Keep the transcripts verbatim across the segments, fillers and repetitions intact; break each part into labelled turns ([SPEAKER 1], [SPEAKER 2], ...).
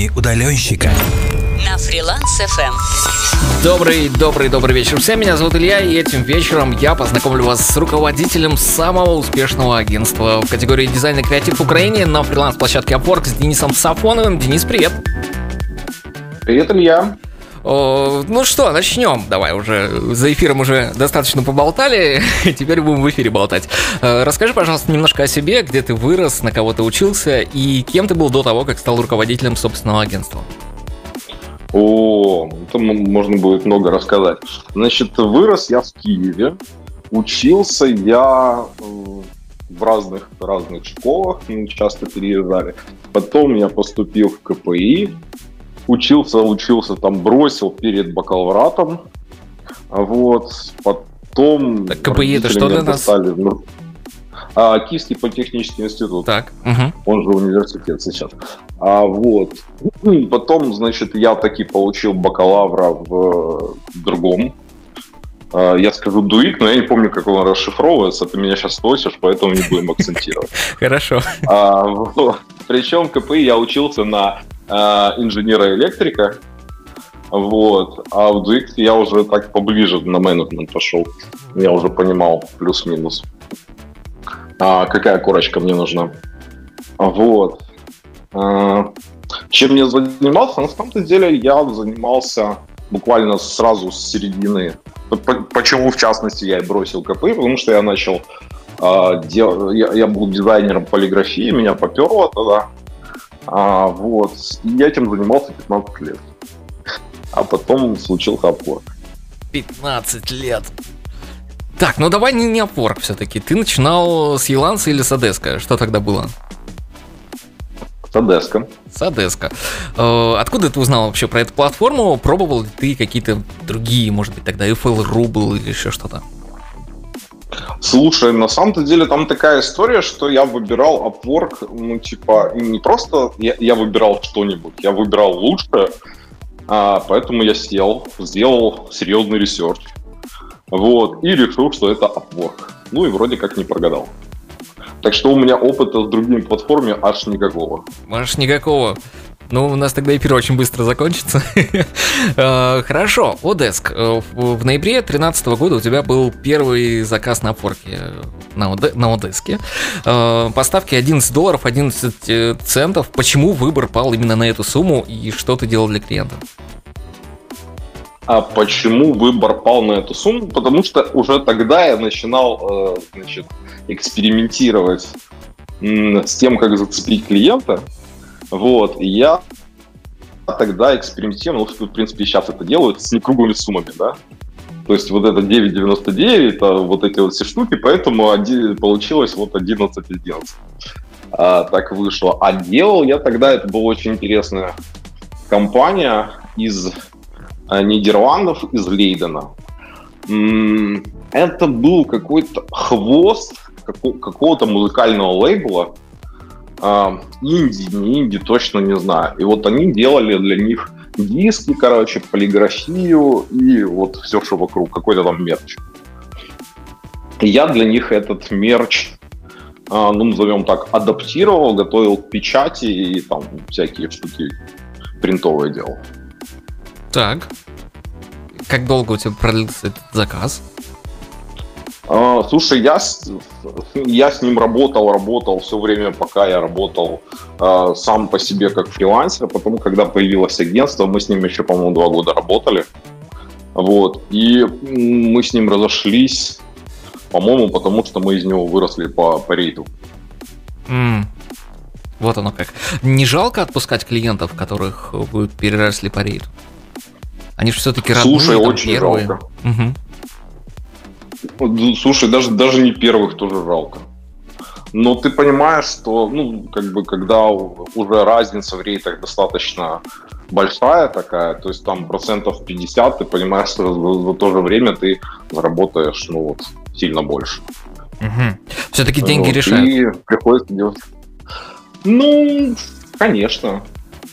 [SPEAKER 1] Будни удаленщика
[SPEAKER 2] на Фриланс эф эм.
[SPEAKER 3] Добрый, добрый, добрый вечер всем. Меня зовут Илья, и этим вечером я познакомлю вас с руководителем самого успешного агентства в категории дизайн и креатив в Украине на фриланс-площадке Upwork с Денисом Сафоновым. Денис, привет.
[SPEAKER 4] Привет, Илья.
[SPEAKER 3] О, ну что, начнем. Давай уже. За эфиром уже достаточно поболтали. Теперь будем в эфире болтать. Расскажи, пожалуйста, немножко о себе, где ты вырос, на кого ты учился и кем ты был до того, как стал руководителем собственного агентства.
[SPEAKER 4] О, там можно будет много рассказать. Значит, вырос я в Киеве. Учился я в разных, разных школах, мы часто переезжали. Потом я поступил в ка пэ и. Учился, учился, там бросил перед бакалавратом. Вот, потом...
[SPEAKER 3] Так, ка пэ и это что для нас?
[SPEAKER 4] Достали, ну, а, Киевский политехнический институт.
[SPEAKER 3] Так. Угу.
[SPEAKER 4] Он же университет сейчас. А, вот. Потом, значит, я таки получил бакалавра в другом. А, я скажу дуик, но я не помню, как он расшифровывается. Ты меня сейчас спросишь, поэтому не будем акцентировать.
[SPEAKER 3] Хорошо.
[SPEAKER 4] Причем в ка пэ и я учился на инженера-электрика, вот, а в ди икс я уже так поближе на менеджмент пошел, я уже понимал плюс-минус, а, какая корочка мне нужна, вот. А, чем я занимался? На самом деле я занимался буквально сразу с середины, почему в частности я и бросил ка пэ и, потому что я начал, а, дел... я, я был дизайнером полиграфии, меня поперло тогда. А, вот, и я этим занимался пятнадцать лет. А потом случился Upwork.
[SPEAKER 3] пятнадцать лет. Так, ну давай не, не Upwork все-таки. Ты начинал с Еланса или с Одеска? Что тогда было?
[SPEAKER 4] С Одеска.
[SPEAKER 3] С Одеска. Э, откуда ты узнал вообще про эту платформу? Пробовал ли ты какие-то другие, может быть, тогда эф эл эр ю был или еще что-то?
[SPEAKER 4] Слушай, на самом-то деле там такая история, что я выбирал Upwork, ну, типа, не просто я, я выбирал что-нибудь, я выбирал лучшее, а, поэтому я сел, сделал серьезный ресерч, вот, и решил, что это Upwork. Ну и вроде как не прогадал. Так что у меня опыта с другими платформами аж никакого.
[SPEAKER 3] Аж никакого. Ну, у нас тогда эфир очень быстро закончится. Хорошо, Одеск. В ноябре две тысячи тринадцатого года у тебя был первый заказ на Upwork на Одеске. Поставки одиннадцать долларов одиннадцать центов. Почему выбор пал именно на эту сумму и что ты делал для клиента?
[SPEAKER 4] А почему выбор пал на эту сумму? Потому что уже тогда я начинал, значит, экспериментировать с тем, как зацепить клиента. Вот, и я тогда экспериментировал, ну, в принципе, сейчас это делают с некруглыми суммами, да. То есть вот это девять девяносто девять, это вот эти вот все штуки, поэтому один, получилось вот одиннадцать одиннадцать. А, так вышло. А делал я тогда, это была очень интересная компания из а, Нидерландов, из Лейдена. М-м, это был какой-то хвост какого- какого-то музыкального лейбла. Uh, инди, не инди, точно не знаю. И вот они делали для них диски, короче, полиграфию и вот все, что вокруг, какой-то там мерч. И я для них этот мерч, uh, ну, назовем так, адаптировал, готовил к печати и там всякие штуки принтовые делал.
[SPEAKER 3] Так. Как долго у тебя продлился этот заказ?
[SPEAKER 4] Uh, слушай, я с, я с ним работал, работал все время, пока я работал uh, сам по себе как фрилансер. Потом, когда появилось агентство, мы с ним еще, по-моему, два года работали. Вот. И мы с ним разошлись, по-моему, потому что мы из него выросли по, по рейту.
[SPEAKER 3] Mm. Вот оно как. Не жалко отпускать клиентов, которых вы переросли по рейту? Они же все-таки родные,
[SPEAKER 4] Слушай,
[SPEAKER 3] там,
[SPEAKER 4] очень
[SPEAKER 3] первые.
[SPEAKER 4] жалко.
[SPEAKER 3] Угу.
[SPEAKER 4] Слушай, даже, даже не первых тоже жалко. Но ты понимаешь, что, ну, как бы, когда уже разница в рейтах достаточно большая такая, то есть там процентов пятьдесят, ты понимаешь, что за, за то же время ты заработаешь, ну, вот, сильно больше.
[SPEAKER 3] Угу. Все-таки деньги
[SPEAKER 4] вот,
[SPEAKER 3] решают.
[SPEAKER 4] И приходится делать. Ну, конечно.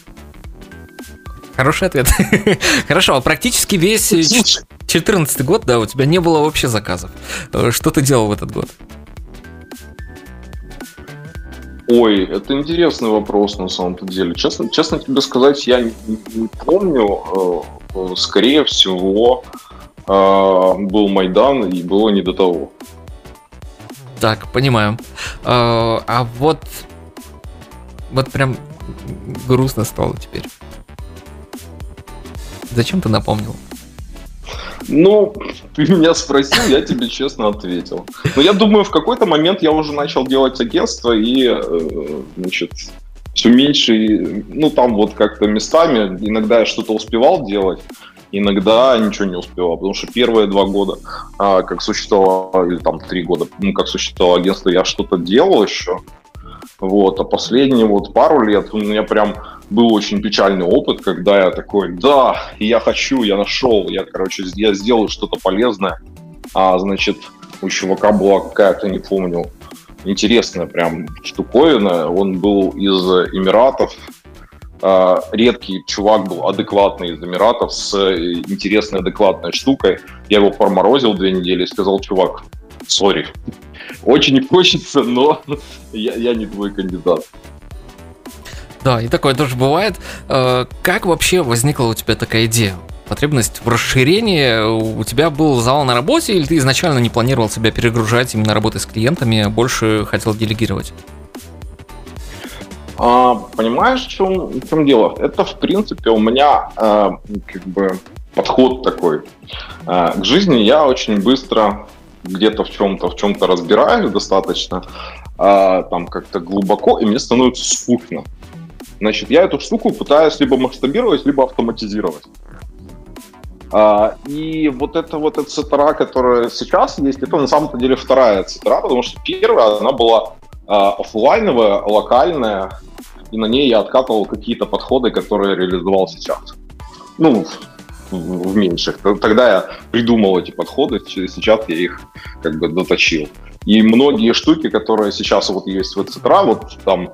[SPEAKER 3] Хороший ответ. Хорошо, а практически весь четырнадцатый год, да, у тебя не было вообще заказов. Что ты делал в этот год?
[SPEAKER 4] Ой, это интересный вопрос на самом-то деле. Честно, честно тебе сказать, я не, не помню. Скорее всего, был Майдан, и было не до того.
[SPEAKER 3] Так, понимаю. А, а вот, вот прям грустно стало теперь. Зачем ты напомнил?
[SPEAKER 4] Ну, ты меня спросил, я тебе честно ответил. Но я думаю, в какой-то момент я уже начал делать агентство, и, значит, все меньше, ну, там вот как-то местами, иногда я что-то успевал делать, иногда ничего не успевал, потому что первые два года, а, как существовало, или там три года, ну, как существовало агентство, я что-то делал еще, вот, а последние вот пару лет у меня прям был очень печальный опыт, когда я такой, да, я хочу, я нашел, я, короче, я сделаю что-то полезное, а, значит, у чувака была какая-то, не помню, интересная прям штуковина, он был из Эмиратов, а, редкий чувак был, адекватный из Эмиратов, с интересной адекватной штукой, я его проморозил две недели и сказал, чувак, сори, очень не хочется, но я, я не твой кандидат.
[SPEAKER 3] Да, и такое тоже бывает. Как вообще возникла у тебя такая идея? Потребность в расширении? У тебя был завал на работе, или ты изначально не планировал себя перегружать именно работой с клиентами, а больше хотел делегировать?
[SPEAKER 4] А, понимаешь, в чем, в чем дело? Это, в принципе, у меня а, как бы подход такой. А, к жизни я очень быстро где-то в чем-то, в чем-то разбираюсь достаточно, а, там как-то глубоко, и мне становится скучно. Значит, я эту штуку пытаюсь либо масштабировать, либо автоматизировать. А, и вот эта вот эта цитра, которая сейчас есть, это на самом-то деле вторая цитра, потому что первая, она была а, офлайновая, локальная, и на ней я откатывал какие-то подходы, которые реализовал сейчас. Ну, в, в меньших. Тогда я придумал эти подходы, сейчас я их как бы доточил. И многие штуки, которые сейчас вот есть в цитра, вот там...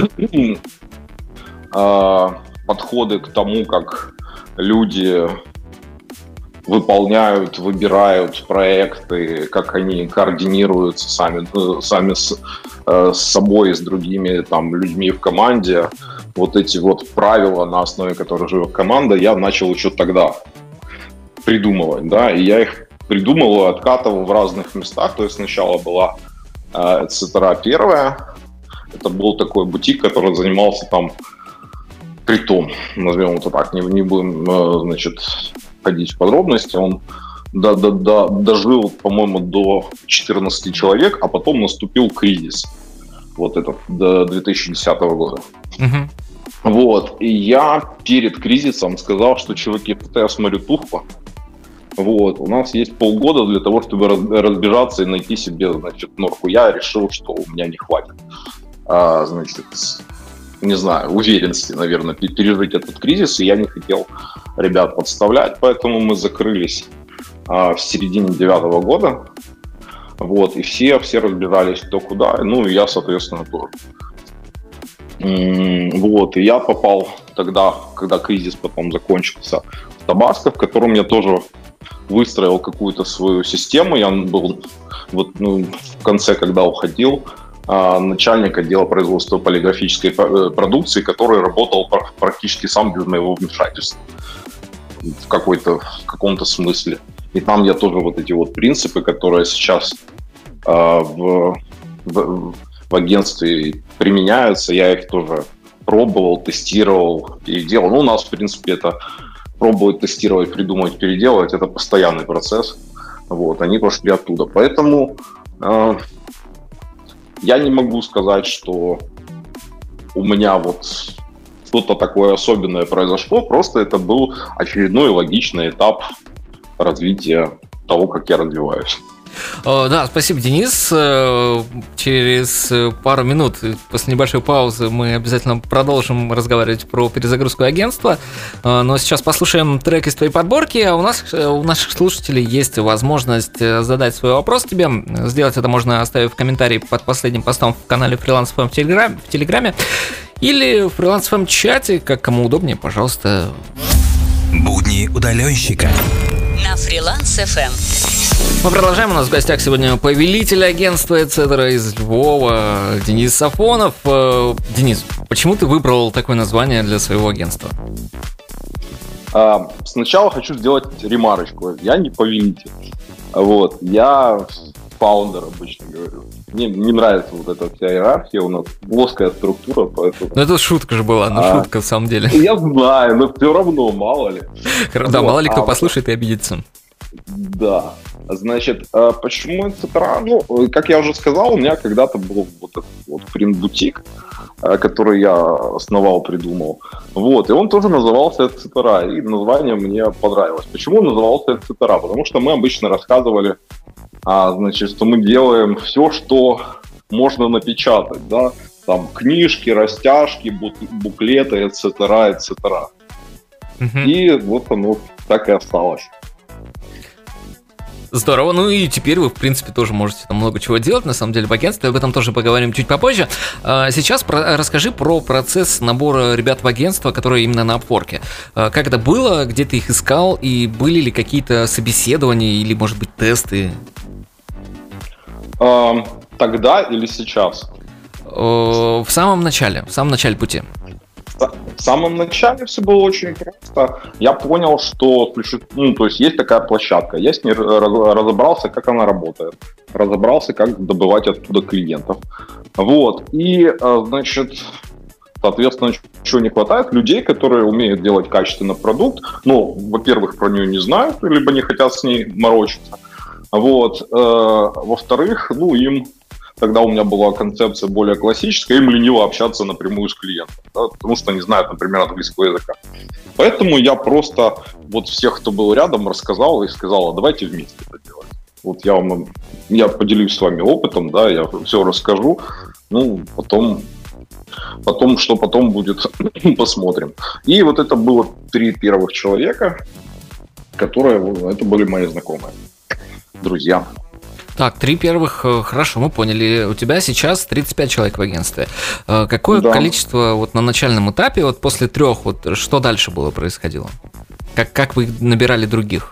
[SPEAKER 4] подходы к тому, как люди выполняют, выбирают проекты, как они координируются сами, сами с, с собой, с другими там, людьми в команде. Вот эти вот правила, на основе которых живет команда, я начал еще тогда придумывать, да, и я их придумал и откатывал в разных местах. То есть сначала была э, цитра первая, это был такой бутик, который занимался там притом, назовем это так, не, не будем, значит, ходить в подробности, он до, до, до, дожил, по-моему, до четырнадцати человек, а потом наступил кризис, вот этот, до две тысячи десятого года. Uh-huh. Вот, и я перед кризисом сказал, что, чуваки, это я смотрю тухло, вот, у нас есть полгода для того, чтобы разбежаться и найти себе, значит, норку. Я решил, что у меня не хватит, а, значит, не знаю, уверенности, наверное, пережить этот кризис, и я не хотел ребят подставлять, поэтому мы закрылись а, в середине девятого года, вот, и все, все разбирались кто куда, ну, и я, соответственно, тоже. М-м, вот, и я попал тогда, когда кризис потом закончился, в Табаско, в котором я тоже выстроил какую-то свою систему, я был вот, ну, в конце, когда уходил, начальник отдела производства полиграфической продукции, который работал практически сам без моего вмешательства в, какой-то, в каком-то смысле. И там я тоже вот эти вот принципы, которые сейчас э, в, в, в агентстве применяются, я их тоже пробовал, тестировал, переделал. Ну, у нас, в принципе, это пробовать, тестировать, придумывать, переделывать, это постоянный процесс. Вот, они пошли оттуда. Поэтому э, я не могу сказать, что у меня вот что-то такое особенное произошло, просто это был очередной логичный этап развития того, как я развиваюсь.
[SPEAKER 3] Да, спасибо, Денис. Через пару минут после небольшой паузы мы обязательно продолжим разговаривать про перезагрузку агентства. Но сейчас послушаем трек из твоей подборки. А у нас, у наших слушателей есть возможность задать свой вопрос тебе. Сделать это можно, оставив комментарий под последним постом в канале Freelance эф эм в Телеграме, в Телеграме или в Freelance эф эм чате, как кому удобнее, пожалуйста.
[SPEAKER 1] Будни удаленщика.
[SPEAKER 2] на Freelance эф эм.
[SPEAKER 3] Мы продолжаем. У нас в гостях сегодня повелитель агентства et cetera из Львова Денис Сафонов. Денис, почему ты выбрал такое название для своего агентства?
[SPEAKER 4] А, сначала хочу сделать ремарочку. Я не повелитель. Вот. Я фаундер, обычно говорю. Мне не нравится вот эта вся иерархия. У нас плоская структура, поэтому...
[SPEAKER 3] Ну, это шутка же была, ну, а, шутка, в самом деле.
[SPEAKER 4] Я знаю, но все равно, мало ли.
[SPEAKER 3] Да, вот, мало ли кто а, послушает и обидится.
[SPEAKER 4] Да. Значит, почему et cetera? Ну, как я уже сказал, у меня когда-то был вот этот вот принт-бутик, который я основал, придумал. Вот, и он тоже назывался et cetera, и название мне понравилось. Почему он назывался et cetera? Потому что мы обычно рассказывали, а, значит, что мы делаем все, что можно напечатать, да, там книжки, растяжки, буклеты, et cetera, et cetera. Uh-huh. И вот оно так и осталось.
[SPEAKER 3] Здорово, ну и теперь вы, в принципе, тоже можете там много чего делать, на самом деле, в агентстве, об этом тоже поговорим чуть попозже. Сейчас про, расскажи про процесс набора ребят в агентство, которые именно на Upwork. Как это было, где ты их искал, и были ли какие-то собеседования или, может быть, тесты?
[SPEAKER 4] Тогда или сейчас?
[SPEAKER 3] В самом начале, в самом начале пути.
[SPEAKER 4] В самом начале все было очень просто. Я понял, что ну, то есть, есть такая площадка. Я с ней разобрался, как она работает. Разобрался, как добывать оттуда клиентов. Вот. И, значит, соответственно, чего не хватает? Людей, которые умеют делать качественный продукт. Ну, во-первых, про нее не знают, либо не хотят с ней морочиться. Вот. Во-вторых, ну, им... Тогда у меня была концепция более классическая, им лениво общаться напрямую с клиентом, да, потому что они знают, например, английского языка. Поэтому я просто вот всех, кто был рядом, рассказал и сказал, а давайте вместе это делать. Вот я вам, я поделюсь с вами опытом, да, я все расскажу, ну, потом, потом что потом будет, посмотрим. И вот это было три первых человека, которые, это были мои знакомые, друзья.
[SPEAKER 3] Так, три первых, хорошо, мы поняли. У тебя сейчас тридцать пять человек в агентстве. Какое да. количество вот на начальном этапе, вот после трех, вот что дальше было происходило? Как, как вы набирали других?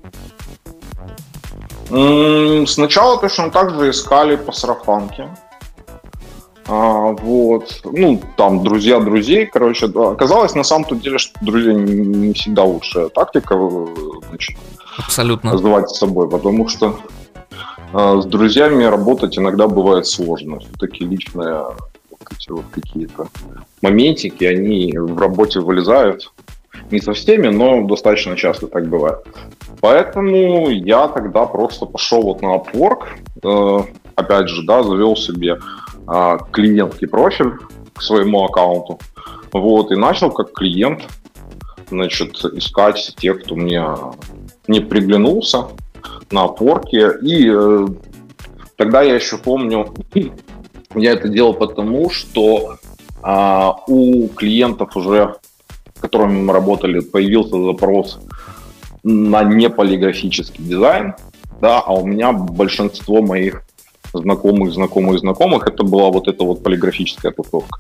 [SPEAKER 4] Сначала точно так же искали по сарафанке. А, вот. Ну, там, друзья друзей, короче, да. Оказалось, на самом-то деле, что друзья не всегда лучшая тактика, значит,
[SPEAKER 3] абсолютно
[SPEAKER 4] звать с собой, потому что с друзьями работать иногда бывает сложно. Все-таки личные вот эти вот какие-то моментики, они в работе вылезают. Не со всеми, но достаточно часто так бывает. Поэтому я тогда просто пошел вот на Upwork, э, опять же, да, завел себе э, клиентский профиль к своему аккаунту, вот, и начал как клиент, значит, искать тех, кто мне не приглянулся на Upwork. И э, тогда я еще помню, я это делал потому, что э, у клиентов уже, с которыми мы работали, появился запрос на неполиграфический дизайн, да, а у меня большинство моих знакомых, знакомых, знакомых, это была вот эта вот полиграфическая тусовка.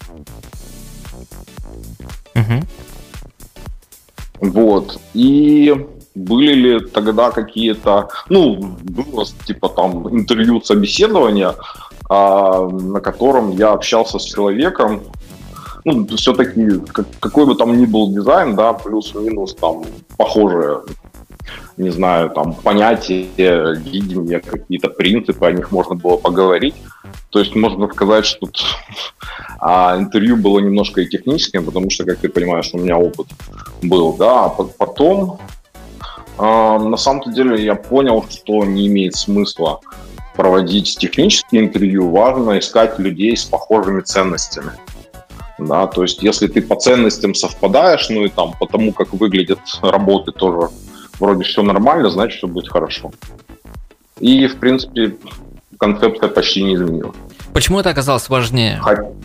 [SPEAKER 3] Uh-huh.
[SPEAKER 4] Вот. И были ли тогда какие-то, ну, было типа там интервью, собеседования, а, на котором я общался с человеком, ну, все-таки, как, какой бы там ни был дизайн, да, плюс-минус там похожие, не знаю, там понятия, видения, какие-то принципы, о них можно было поговорить. То есть можно сказать, что а, интервью было немножко и техническим, потому что, как ты понимаешь, у меня опыт был, да, а потом а, на самом-то деле я понял, что не имеет смысла проводить технические интервью, важно искать людей с похожими ценностями. Да, то есть, если ты по ценностям совпадаешь, ну и там по тому, как выглядят работы, тоже вроде все нормально, значит, все будет хорошо. И, в принципе, концепция почти не изменилась.
[SPEAKER 3] Почему это оказалось важнее?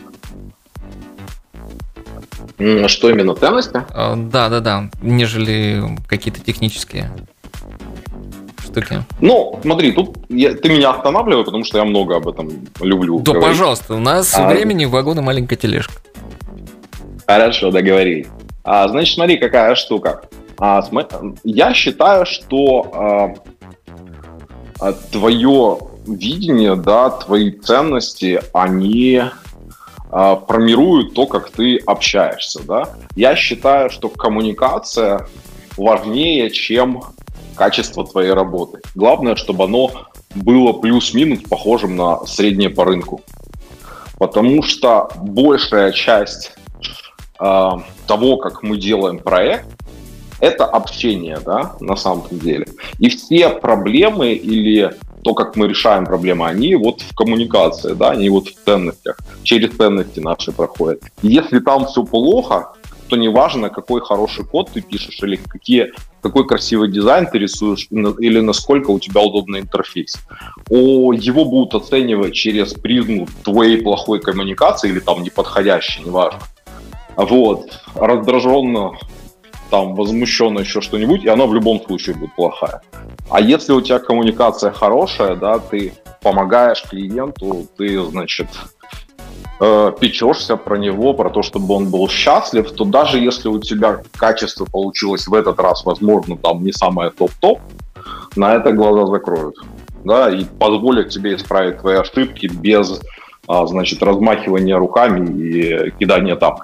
[SPEAKER 4] Что именно, ценности?
[SPEAKER 3] Да, да, да, нежели какие-то технические штуки.
[SPEAKER 4] Ну, смотри, тут я, ты меня останавливай, потому что я много об этом люблю.
[SPEAKER 3] Да,
[SPEAKER 4] говорить.
[SPEAKER 3] Пожалуйста, у нас а... времени в вагоне маленькая тележка.
[SPEAKER 4] Хорошо, договорились. А, значит, смотри, какая штука. А, я считаю, что а, твое видение, да, твои ценности, они а, формируют то, как ты общаешься, да. Я считаю, что коммуникация важнее, чем качество твоей работы. Главное, чтобы оно было плюс-минус похожим на среднее по рынку. Потому что большая часть э, того, как мы делаем проект, это общение, да, на самом деле. И все проблемы или то, как мы решаем проблемы, они вот в коммуникации, да, они вот в ценностях, через ценности наши проходят. И если там все плохо, то неважно, какой хороший код ты пишешь или какие, какой красивый дизайн ты рисуешь или насколько у тебя удобный интерфейс. О, его будут оценивать через призму твоей плохой коммуникации или там неподходящей, неважно. Вот, раздраженно, там, возмущенно еще что-нибудь, и она в любом случае будет плохая. А если у тебя коммуникация хорошая, да, ты помогаешь клиенту, ты, значит, печешься про него, про то, чтобы он был счастлив, то даже если у тебя качество получилось в этот раз, возможно, там не самое топ-топ, на это глаза закроют, да, и позволят тебе исправить твои ошибки без, значит, размахивания руками и кидания тапок.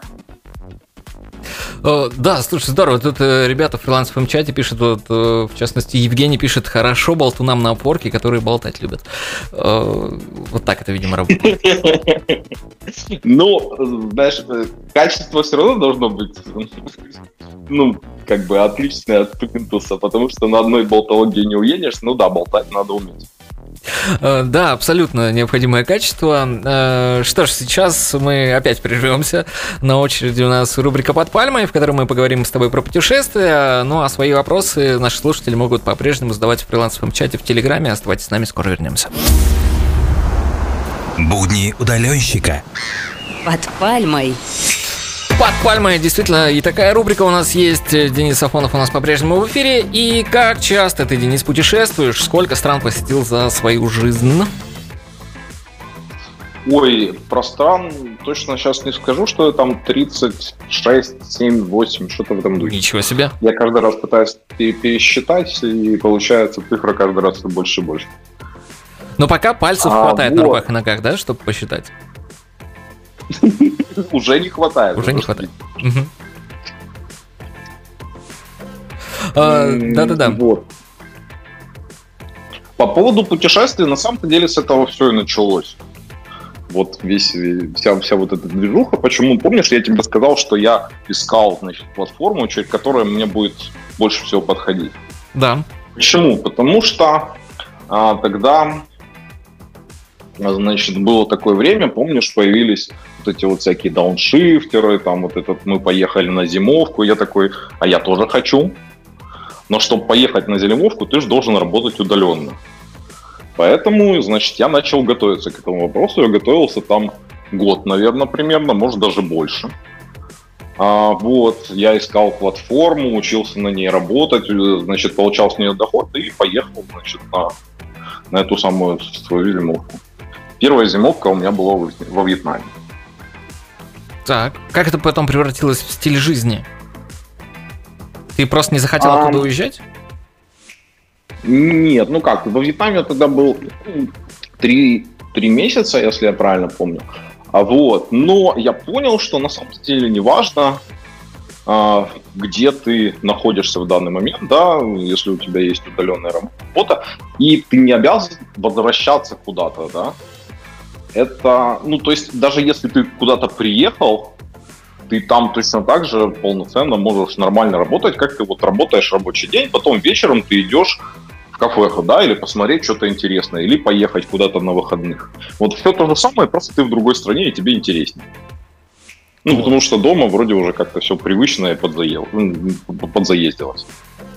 [SPEAKER 3] Да, слушай, здорово. Тут ребята в фрилансовом чате пишут, вот, в частности, Евгений пишет: хорошо болтунам на опорке, которые болтать любят. Вот так это, видимо, работает.
[SPEAKER 4] Ну, знаешь, качество все равно должно быть, ну, как бы отличное от плинтуса, потому что на одной болтологии не уедешь. Ну да, болтать надо уметь.
[SPEAKER 3] Да, абсолютно необходимое качество. Что ж, сейчас мы опять прервемся. На очереди у нас рубрика «Под пальмой», в которой мы поговорим с тобой про путешествия. Ну а свои вопросы наши слушатели могут по-прежнему задавать в фрилансовом чате в Телеграме. Оставайтесь с нами, скоро вернемся.
[SPEAKER 1] Будни удаленщика.
[SPEAKER 2] Под пальмой.
[SPEAKER 3] Под пальмой, действительно, и такая рубрика у нас есть. Денис Афонов у нас по-прежнему в эфире. И как часто ты, Денис, путешествуешь? Сколько стран посетил за свою жизнь?
[SPEAKER 4] Ой, про стран точно сейчас не скажу, что там тридцать шесть, семь, восемь, что-то в этом духе.
[SPEAKER 3] Ничего себе.
[SPEAKER 4] Я каждый раз пытаюсь пересчитать, и получается цифра каждый раз все больше и больше.
[SPEAKER 3] Но пока пальцев
[SPEAKER 4] а,
[SPEAKER 3] хватает
[SPEAKER 4] вот.
[SPEAKER 3] на руках и ногах, да, чтобы посчитать?
[SPEAKER 4] Уже не хватает.
[SPEAKER 3] Уже не хватает. Да-да-да.
[SPEAKER 4] Вот. По поводу путешествий, на самом деле, с этого все и началось. Вот весь, вся, вся вот эта движуха. Почему? Помнишь, я тебе сказал, что я искал, значит, платформу, через которую мне будет больше всего подходить?
[SPEAKER 3] Да.
[SPEAKER 4] Почему? Потому что а, тогда, значит, было такое время, помнишь, появились вот эти вот всякие дауншифтеры, там вот этот, мы поехали на зимовку, я такой, а я тоже хочу. Но чтобы поехать на зимовку, ты же должен работать удаленно. Поэтому, значит, я начал готовиться к этому вопросу. Я готовился там год, наверное, примерно, может, даже больше. А, вот, я искал платформу, учился на ней работать, значит, получал с нее доход и поехал, значит, на, на эту самую свою зимовку. Первая зимовка у меня была во Вьетнаме.
[SPEAKER 3] Так, как это потом превратилось в стиль жизни? Ты просто не захотел
[SPEAKER 4] а...
[SPEAKER 3] оттуда уезжать?
[SPEAKER 4] Нет, ну как, во Вьетнаме я тогда был три, три месяца, если я правильно помню. А вот, но я понял, что на самом деле не важно, а, где ты находишься в данный момент, да, если у тебя есть удаленная работа, и ты не обязан возвращаться куда-то, да. Это, ну, то есть, даже если ты куда-то приехал, ты там точно так же полноценно можешь нормально работать, как ты вот работаешь рабочий день, потом вечером ты идешь в кафеху, да, или посмотреть что-то интересное, или поехать куда-то на выходных. Вот все то же самое, просто ты в другой стране, и тебе интереснее. Ну, вот. Потому что дома вроде уже как-то все привычно и подзаел, подзаездилось.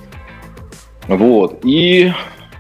[SPEAKER 4] Вот, и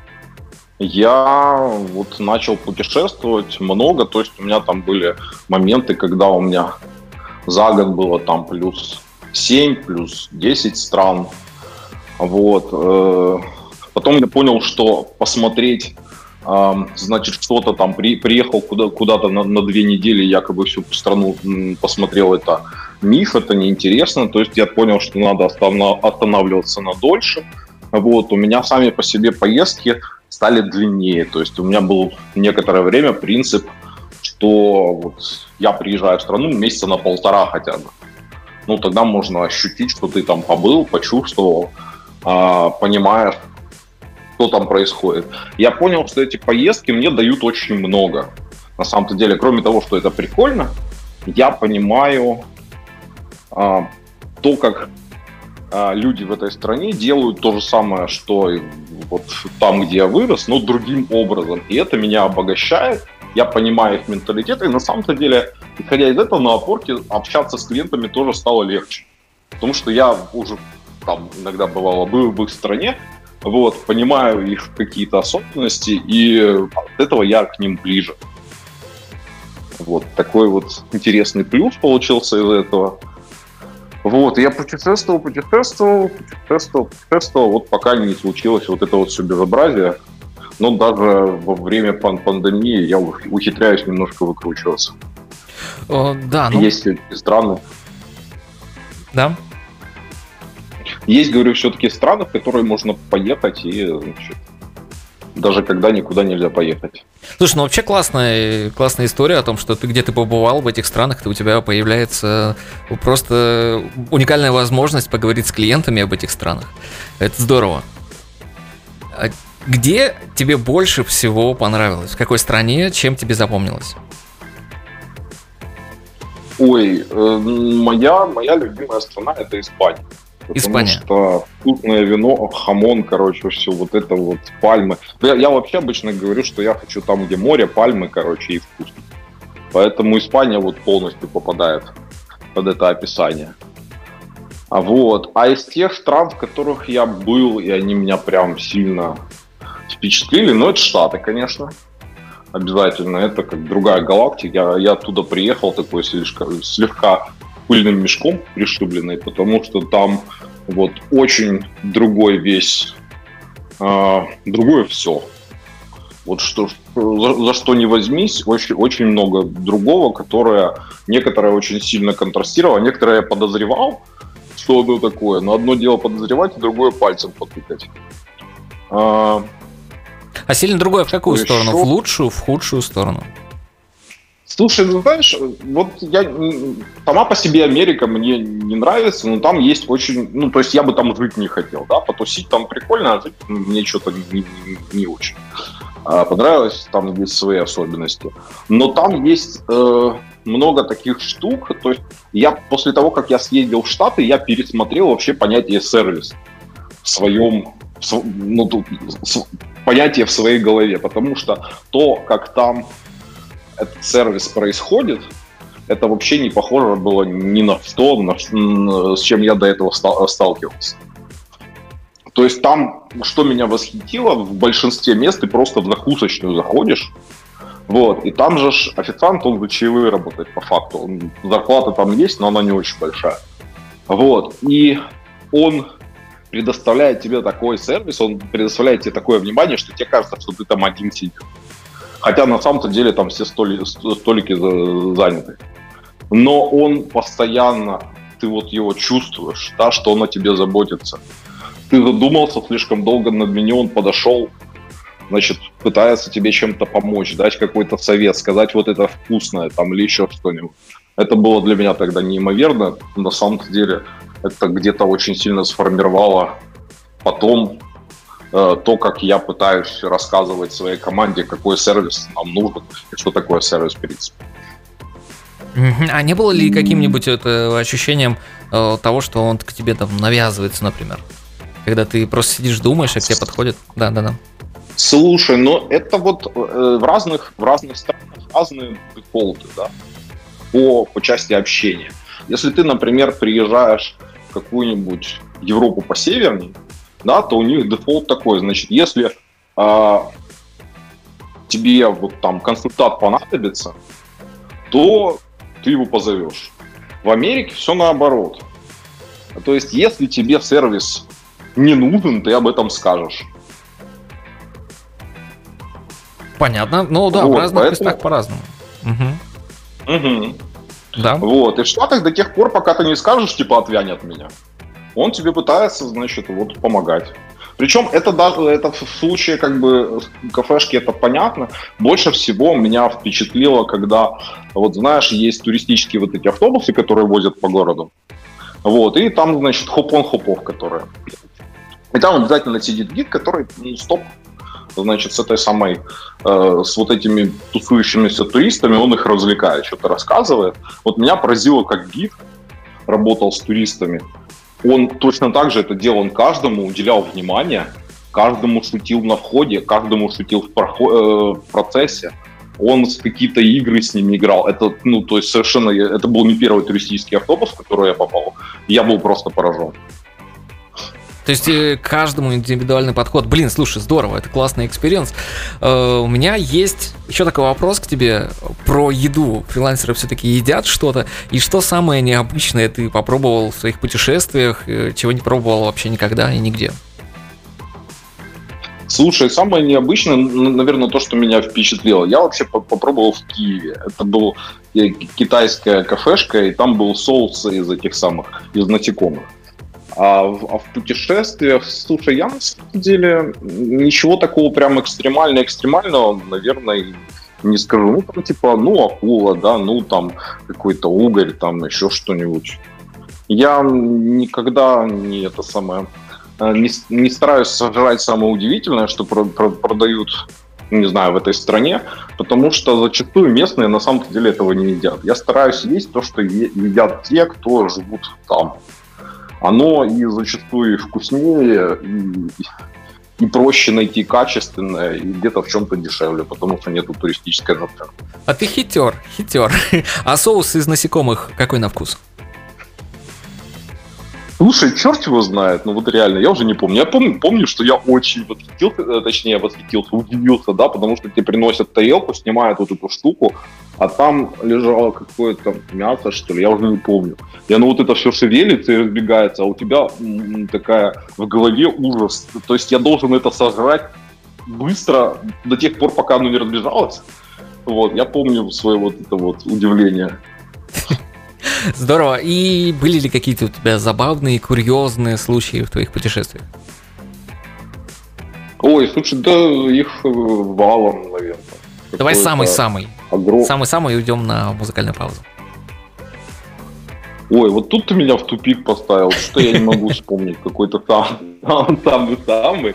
[SPEAKER 4] я вот начал путешествовать много, то есть у меня там были моменты, когда у меня за год было там плюс семь, плюс десять стран. Вот. Потом я понял, что посмотреть значит, что-то там при, приехал куда, куда-то на, на две недели, якобы всю страну посмотрел, это миф, это неинтересно. То есть я понял, что надо останавливаться на дольше. Вот, у меня сами по себе поездки стали длиннее. То есть у меня был некоторое время принцип, что вот я приезжаю в страну месяца на полтора хотя бы. Ну, тогда можно ощутить, что ты там побыл, почувствовал, понимаешь, что там происходит. Я понял, что эти поездки мне дают очень много. На самом-то деле, кроме того, что это прикольно, я понимаю а, то, как а, люди в этой стране делают то же самое, что и вот там, где я вырос, но другим образом. И это меня обогащает. Я понимаю их менталитет. И на самом-то деле, исходя из этого, на Upwork общаться с клиентами тоже стало легче. Потому что я уже там иногда бывало был в их стране, вот, понимаю их какие-то особенности, и от этого я к ним ближе. Вот, такой вот интересный плюс получился из этого. Вот, я путешествовал, путешествовал, путешествовал, путешествовал, вот пока не случилось вот это вот все безобразие. Но даже во время пан- пандемии я ухитряюсь немножко выкручиваться.
[SPEAKER 3] О, да, ну...
[SPEAKER 4] Есть страны.
[SPEAKER 3] Да?
[SPEAKER 4] Есть, говорю, все-таки страны, в которые можно поехать, и, значит, даже когда никуда нельзя поехать.
[SPEAKER 3] Слушай, ну вообще классная, классная история о том, что ты где-то побывал в этих странах, и у тебя появляется просто уникальная возможность поговорить с клиентами об этих странах. Это здорово. Где тебе больше всего понравилось? В какой стране? Чем тебе запомнилось?
[SPEAKER 4] Ой, э, моя, моя любимая страна — это Испания. Потому
[SPEAKER 3] Испания.
[SPEAKER 4] что вкусное вино, хамон, короче, все вот это вот, пальмы. Я, я вообще обычно говорю, что я хочу там, где море, пальмы, короче, и вкусно. Поэтому Испания вот полностью попадает под это описание. А вот, а из тех стран, в которых я был, и они меня прям сильно впечатлили, ну, это Штаты, конечно. Обязательно, это как другая галактика. Я, я оттуда приехал такой слегка, слегка пыльным мешком пришибленный, потому что там вот очень другой весь, э, другое все. Вот что, за, за что не возьмись, очень, очень много другого, которое некоторое очень сильно контрастировало, некоторое я подозревал, что оно такое, но одно дело подозревать, а другое пальцем потыкать. А,
[SPEAKER 3] а сильно другое в какую
[SPEAKER 4] еще...
[SPEAKER 3] сторону? В лучшую, в худшую сторону?
[SPEAKER 4] Слушай, ну знаешь, вот я сама по себе Америка мне не нравится, но там есть очень, ну то есть я бы там жить не хотел, да, потусить там прикольно, а жить мне что-то не, не, не очень а, понравилось, там есть свои особенности. Но там есть э, много таких штук, то есть я после того, как я съездил в Штаты, я пересмотрел вообще понятие сервис в своем, в, ну, тут, понятие в своей голове, потому что то, как там этот сервис происходит, это вообще не похоже было ни на что, на, с чем я до этого стал, сталкивался. То есть там, что меня восхитило, в большинстве мест ты просто в закусочную заходишь, вот, и там же ж официант, он за чаевые работает по факту. Он, зарплата там есть, но она не очень большая. Вот, и он предоставляет тебе такой сервис, он предоставляет тебе такое внимание, что тебе кажется, что ты там один сидишь. Хотя на самом-то деле там все столи, столики заняты. Но он постоянно, ты вот его чувствуешь, да, что он о тебе заботится. Ты задумался слишком долго над меню, он подошел, значит, пытается тебе чем-то помочь, дать какой-то совет, сказать вот это вкусное там или еще что-нибудь. Это было для меня тогда неимоверно. На самом-то деле это где-то очень сильно сформировало потом то, как я пытаюсь рассказывать своей команде, какой сервис нам нужен и что такое сервис, в принципе.
[SPEAKER 3] А не было ли каким-нибудь это ощущением э, того, что он к тебе там навязывается, например? Когда ты просто сидишь, думаешь, а к тебе подходит? Да, да, да.
[SPEAKER 4] Слушай, ну это вот э, в разных, в разных странах разные дефолты, да, по, по части общения. Если ты, например, приезжаешь в какую-нибудь Европу посевернее, да, то у них дефолт такой, значит, если а, тебе вот там консультант понадобится, то ты его позовешь. В Америке все наоборот. То есть, если тебе сервис не нужен, ты об этом скажешь.
[SPEAKER 3] Понятно. Ну да,
[SPEAKER 4] вот,
[SPEAKER 3] в разных
[SPEAKER 4] поэтому...
[SPEAKER 3] местах по-разному. Угу.
[SPEAKER 4] Угу.
[SPEAKER 3] Да.
[SPEAKER 4] Вот, и в Штатах до тех пор, пока ты не скажешь, типа, отвянь от меня, он тебе пытается, значит, вот помогать. Причем это даже это в случае как бы кафешки, это понятно. Больше всего меня впечатлило, когда, вот знаешь, есть туристические вот эти автобусы, которые возят по городу. Вот, и там, значит, хоп-он, хоп-офф, которые. И там обязательно сидит гид, который, ну, стоп, значит, с этой самой, э, с вот этими тусующимися туристами, он их развлекает, что-то рассказывает. Вот меня поразило, как гид работал с туристами. Он точно так же это делал, он каждому уделял внимание, каждому шутил на входе, каждому шутил в, проход, э, в процессе. Он с какие-то игры с ними играл. Это, ну, то есть совершенно, это был не первый туристический автобус, в который я попал. Я был просто поражен.
[SPEAKER 3] То есть каждому индивидуальный подход. Блин, слушай, здорово, это классный экспириенс. У меня есть еще такой вопрос к тебе про еду. Фрилансеры все-таки едят что-то. И что самое необычное ты попробовал в своих путешествиях, чего не пробовал вообще никогда и нигде?
[SPEAKER 4] Слушай, самое необычное, наверное, то, что меня впечатлило. Я вообще попробовал в Киеве. Это была китайская кафешка, и там был соус из этих самых, из насекомых. А в, а в путешествиях, слушай, я на самом деле ничего такого прям экстремально-экстремального, наверное, не скажу. Ну, там типа, ну, акула, да, ну, там какой-то угорь, там еще что-нибудь. Я никогда не это самое, не, не стараюсь сожрать самое удивительное, что про, про, продают, не знаю, в этой стране, потому что зачастую местные на самом деле этого не едят. Я стараюсь есть то, что едят те, кто живут там. Оно и зачастую вкуснее, и, и проще найти качественное, и где-то в чем-то дешевле, потому что нету туристической наценки.
[SPEAKER 3] А ты хитер, хитер. А соус из насекомых какой на вкус?
[SPEAKER 4] Слушай, черт его знает, ну вот реально, я уже не помню. Я помню, помню, что я очень восхитился, точнее, восхитился, удивился, да, потому что тебе приносят тарелку, снимают вот эту штуку, а там лежало какое-то мясо, что ли, я уже не помню. И оно вот это все шевелится и разбегается, а у тебя м- такая в голове ужас. То есть я должен это сожрать быстро, до тех пор, пока оно не разбежалось. Вот, я помню свое вот это вот удивление.
[SPEAKER 3] Здорово. И были ли какие-то у тебя забавные, курьезные случаи в твоих путешествиях?
[SPEAKER 4] Ой, слушай, да их валом, наверное.
[SPEAKER 3] Давай самый-самый.
[SPEAKER 4] Огром...
[SPEAKER 3] Самый-самый и уйдем на музыкальную паузу.
[SPEAKER 4] Ой, вот тут ты меня в тупик поставил, что я не могу вспомнить какой-то самый-самый.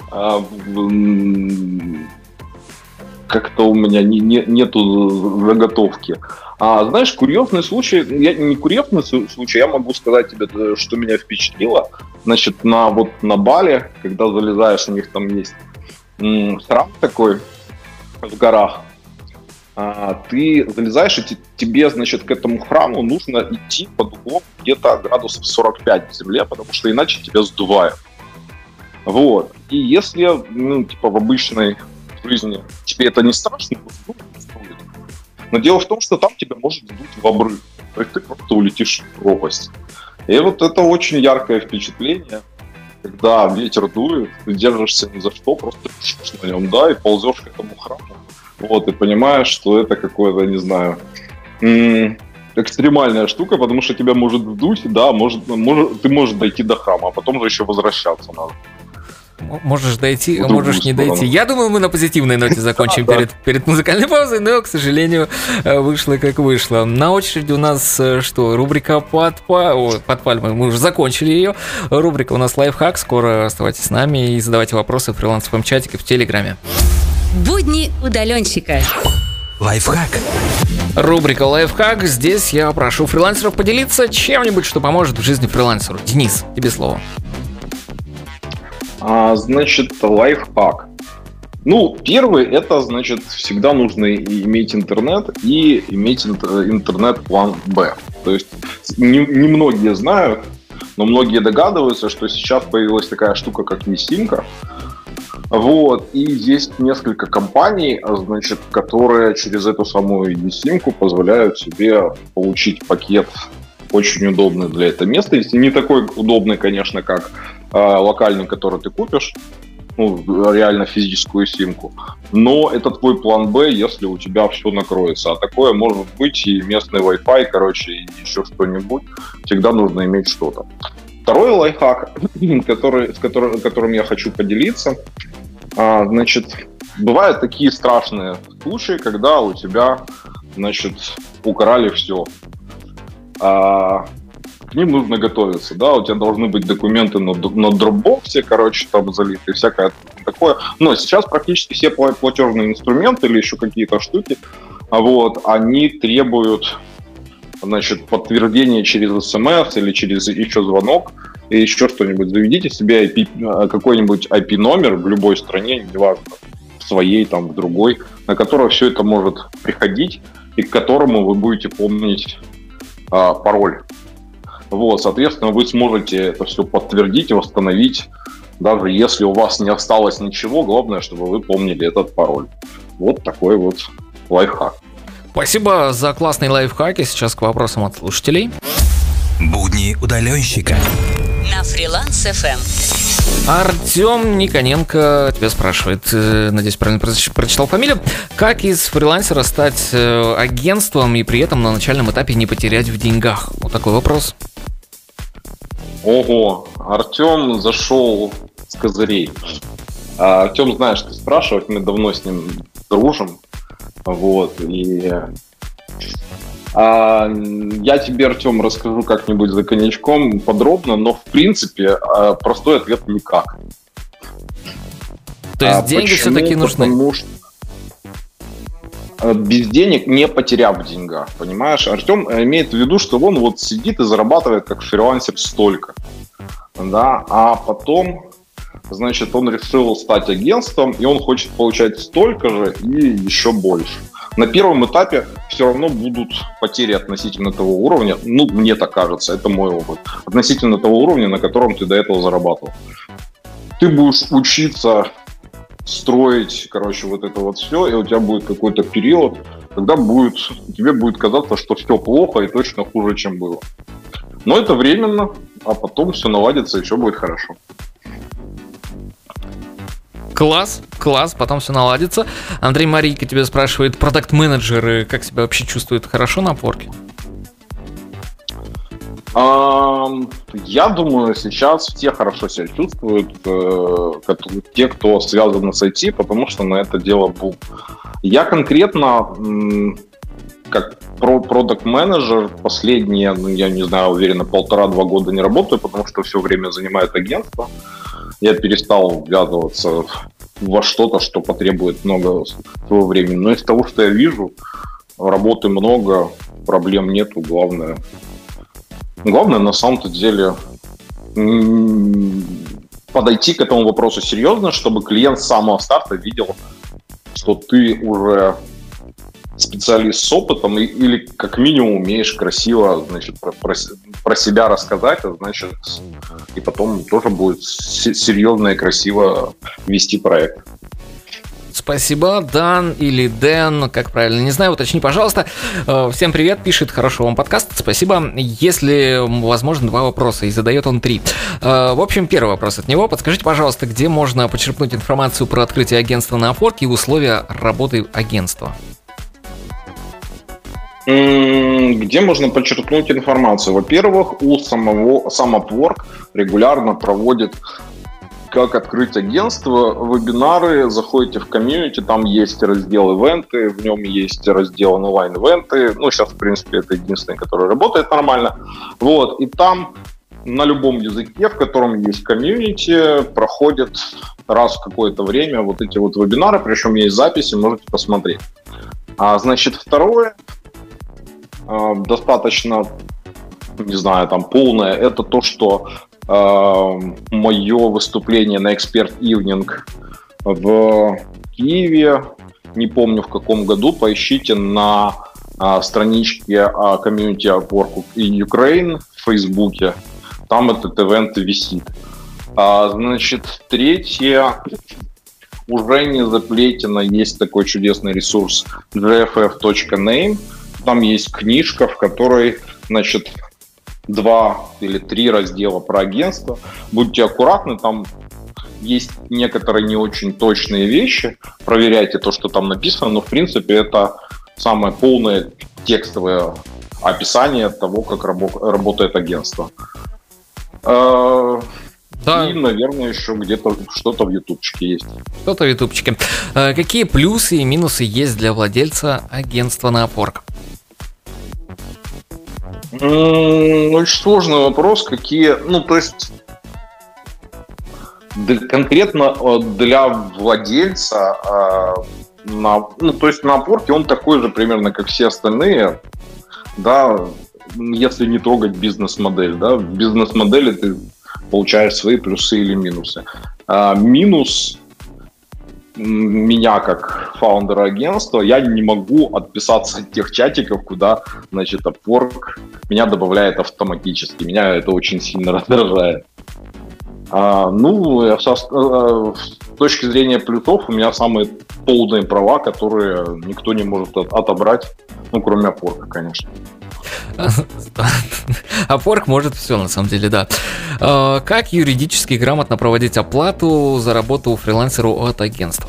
[SPEAKER 4] Как-то у меня не, не, нету заготовки. А знаешь, курьезный случай, я не курьезный случай, я могу сказать тебе, что меня впечатлило. Значит, на вот на Бали, когда залезаешь, у них там есть м, храм такой в горах. А, ты залезаешь, и тебе, значит, к этому храму нужно идти под углом где-то градусов сорок пять в земле, потому что иначе тебя сдувает. Вот. И если, ну, типа в обычной жизни тебе это не страшно, то сдует. Но дело в том, что там тебя может сдуть в обрыв. То есть ты просто улетишь в пропасть. И вот это очень яркое впечатление, когда ветер дует, ты держишься ни за что, просто пишешь на нем, да, и ползешь к этому храму. Вот, и понимаешь, что это какое-то, не знаю, м- экстремальная штука, потому что тебя может сдуть, да, может, может, ты можешь дойти до храма, а потом же еще возвращаться надо.
[SPEAKER 3] Можешь дойти, а
[SPEAKER 4] в
[SPEAKER 3] можешь не
[SPEAKER 4] сторону.
[SPEAKER 3] дойти. Я думаю, мы на позитивной ноте закончим перед, перед музыкальной паузой, но, к сожалению, вышло как вышло. На очереди у нас что? Рубрика под, О, под пальмой. Мы уже закончили ее. Рубрика у нас лайфхак. Скоро оставайтесь с нами и задавайте вопросы в фрилансовом чатике в Телеграме.
[SPEAKER 2] Будни удаленщика.
[SPEAKER 1] Лайфхак.
[SPEAKER 3] Рубрика «Лайфхак». Здесь я прошу фрилансеров поделиться чем-нибудь, что поможет в жизни фрилансеру. Денис, тебе слово.
[SPEAKER 4] А, значит, лайфхак. Ну, первый, это, значит, всегда нужно иметь интернет и иметь интернет-план Б. То есть, немногие не знают, но многие догадываются, что сейчас появилась такая штука, как eSIM-ка. Вот, и есть несколько компаний, значит, которые через эту самую eSIM-ку позволяют себе получить пакет очень удобный для этого места. Если не такой удобный, конечно, как э, локальный, который ты купишь, ну, реально физическую симку. Но это твой план Б, если у тебя все накроется. А такое может быть и местный Wi-Fi, короче, и еще что-нибудь. Всегда нужно иметь что-то. Второй лайфхак, который, с которым, которым я хочу поделиться, а, значит, бывают такие страшные случаи, когда у тебя, значит, украли все. А, к ним нужно готовиться, да, у тебя должны быть документы на, на Dropbox, короче, там залиты, всякое такое. Но сейчас практически все платежные инструменты или еще какие-то штуки, вот, они требуют, значит, подтверждение через смс или через еще звонок, и еще что-нибудь. Заведите себе ай пи, какой-нибудь ай пи-номер в любой стране, неважно, в своей, там, в другой, на который все это может приходить, и к которому вы будете помнить а, пароль. Вот, соответственно, вы сможете это все подтвердить и восстановить, даже если у вас не осталось ничего, главное, чтобы вы помнили этот пароль. Вот такой вот лайфхак.
[SPEAKER 3] Спасибо за классные лайфхаки. Сейчас к вопросам от слушателей.
[SPEAKER 1] Будни удаленщика.
[SPEAKER 2] На Фриланс эф эм.
[SPEAKER 3] Артем Никоненко тебя спрашивает, надеюсь, правильно прочитал фамилию, как из фрилансера стать агентством и при этом на начальном этапе не потерять в деньгах? Вот такой вопрос.
[SPEAKER 4] Ого, Артем зашел с козырей. А, Артем, знаешь, ты спрашивать, мы давно с ним дружим. Вот, и а, я тебе, Артем, расскажу как-нибудь за коньячком подробно, но в принципе простой ответ никак.
[SPEAKER 3] То есть
[SPEAKER 4] а,
[SPEAKER 3] деньги
[SPEAKER 4] почему?
[SPEAKER 3] все-таки нужны?
[SPEAKER 4] Потому что без денег, не потеряв в деньгах, понимаешь? Артем имеет в виду, что он вот сидит и зарабатывает как фрилансер столько, да, а потом, значит, он решил стать агентством, и он хочет получать столько же и еще больше. На первом этапе все равно будут потери относительно того уровня, ну, мне так кажется, это мой опыт, относительно того уровня, на котором ты до этого зарабатывал. Ты будешь учиться строить, короче, вот это вот все, и у тебя будет какой-то период, когда будет, тебе будет казаться, что все плохо и точно хуже, чем было. Но это временно, а потом все наладится и все будет хорошо.
[SPEAKER 3] Класс, класс, потом все наладится. Андрей Марийко тебя спрашивает, продакт-менеджеры как себя вообще чувствуют? Хорошо на Upwork?
[SPEAKER 4] Я думаю, сейчас все хорошо себя чувствуют, те, кто связан с ай ти, потому что на это дело бум. Я конкретно, как продакт-менеджер, последние, ну, я не знаю, уверенно, полтора-два года не работаю, потому что все время занимает агентство. Я перестал ввязываться во что-то, что потребует много своего времени. Но из того, что я вижу, работы много, проблем нету, главное... Главное, на самом-то деле, подойти к этому вопросу серьезно, чтобы клиент с самого старта видел, что ты уже специалист с опытом и, или как минимум умеешь красиво, значит, про, про, про себя рассказать, а значит, и потом тоже будет серьезно и красиво вести проект.
[SPEAKER 3] Спасибо, Дан или Дэн, как правильно, не знаю, уточни, пожалуйста. Всем привет, пишет, хорошего вам подкаста, спасибо. Если возможно, два вопроса, и задает он три. В общем, первый вопрос от него. Подскажите, пожалуйста, где можно почерпнуть информацию про открытие агентства на Upwork и условия работы агентства?
[SPEAKER 4] Где можно почерпнуть информацию? Во-первых, у самого сам Upwork регулярно проводит как открыть агентство, вебинары, заходите в комьюнити, там есть раздел ивенты, в нем есть раздел онлайн-ивенты, ну, сейчас, в принципе, это единственный, который работает нормально, вот, и там на любом языке, в котором есть комьюнити, проходят раз в какое-то время вот эти вот вебинары, причем есть записи, можете посмотреть. А, значит, второе, достаточно, не знаю, там, полное, это то, что мое выступление на Expert Evening в Киеве, не помню в каком году, поищите на а, страничке а, комьюнити Upwork Ukraine в Фейсбуке, там этот ивент висит. А, значит, третье, уже не заплетено, есть такой чудесный ресурс джи эф эф точка нейм, там есть книжка, в которой, значит, два или три раздела про агентство. Будьте аккуратны, там есть некоторые не очень точные вещи, проверяйте то, что там написано, но в принципе это самое полное текстовое описание того, как рабо- работает агентство.
[SPEAKER 3] Да.
[SPEAKER 4] И, наверное, еще где-то что-то в ютубчике есть.
[SPEAKER 3] Что-то в ютубчике. Какие плюсы и минусы есть для владельца агентства на Upwork?
[SPEAKER 4] Очень сложный вопрос. Какие, ну, то есть конкретно для владельца, на, ну, то есть на Upwork он такой же примерно, как все остальные, да, если не трогать бизнес-модель, да, в бизнес-модели ты получаешь свои плюсы или минусы. А, минус меня как фаундера агентства, я не могу отписаться от тех чатиков, куда, значит, Upwork меня добавляет автоматически. Меня это очень сильно раздражает. А, ну, со, с точки зрения плюсов у меня самые полные права, которые никто не может от, отобрать, ну, кроме Upwork, конечно.
[SPEAKER 3] Upwork может все, на самом деле, да. Как юридически грамотно проводить оплату за работу фрилансеру от агентства?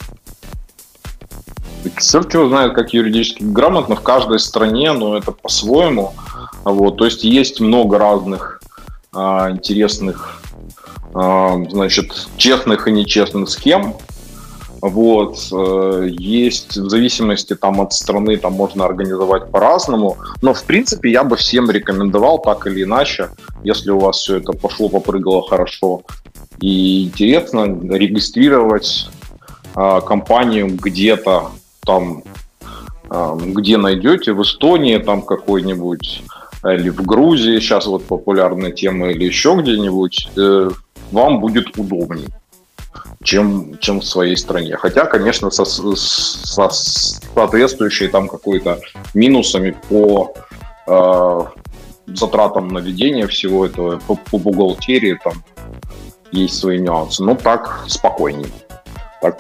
[SPEAKER 4] Черт его знает, как юридически грамотно в каждой стране, но это по-своему. Вот, то есть есть много разных а, интересных, а, значит, честных и нечестных схем. Вот, есть в зависимости там от страны, там можно организовать по-разному, но в принципе я бы всем рекомендовал так или иначе, если у вас все это пошло, попрыгало хорошо и интересно, регистрировать а, компанию где-то там, а, где найдете, в Эстонии там какой-нибудь, или в Грузии, сейчас вот популярная тема, или еще где-нибудь, э, вам будет удобней. Чем, чем в своей стране. Хотя, конечно, со, со соответствующей там какой-то минусами по э, затратам на ведение всего этого, по, по бухгалтерии там есть свои нюансы. Но так спокойней. Так.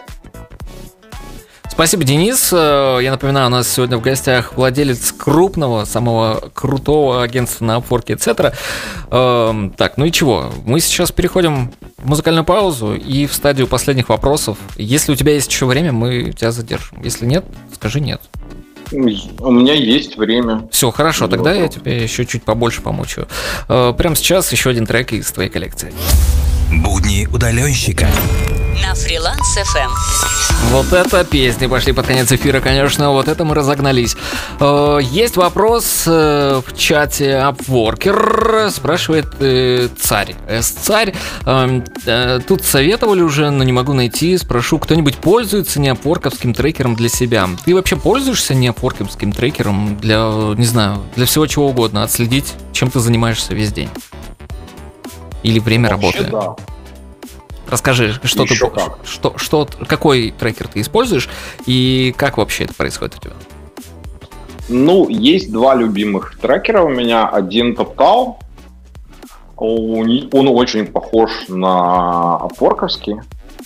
[SPEAKER 3] Спасибо, Денис. Я напоминаю, у нас сегодня в гостях владелец крупного, самого крутого агентства на Upwork, et cetera. Эм, так, ну и чего? Мы сейчас переходим в музыкальную паузу и в стадию последних вопросов. Если у тебя есть еще время, мы тебя задержим. Если нет, скажи нет.
[SPEAKER 4] У меня есть время.
[SPEAKER 3] Все, хорошо, не тогда вопрос. Я тебе еще чуть побольше помучу. Э, прямо сейчас еще один трек из твоей коллекции.
[SPEAKER 1] Будни удаленщика.
[SPEAKER 2] На Фриланс эф эм.
[SPEAKER 3] Вот это песни пошли под конец эфира, конечно, вот это мы разогнались. Есть вопрос в чате Upworker, спрашивает царь, С-царь. Тут советовали уже, но не могу найти, спрошу, кто-нибудь пользуется неапворковским трекером для себя? Ты вообще пользуешься неапворковским трекером для, не знаю, для всего чего угодно, отследить, чем ты занимаешься весь день? Или время
[SPEAKER 4] Вообще,
[SPEAKER 3] работы?
[SPEAKER 4] Да.
[SPEAKER 3] Расскажи, что
[SPEAKER 4] Еще
[SPEAKER 3] ты,
[SPEAKER 4] как.
[SPEAKER 3] что, что, какой трекер ты используешь и как вообще это происходит у тебя?
[SPEAKER 4] Ну, есть два любимых трекера у меня. Один TopTal. Он очень похож на Upwork'овский.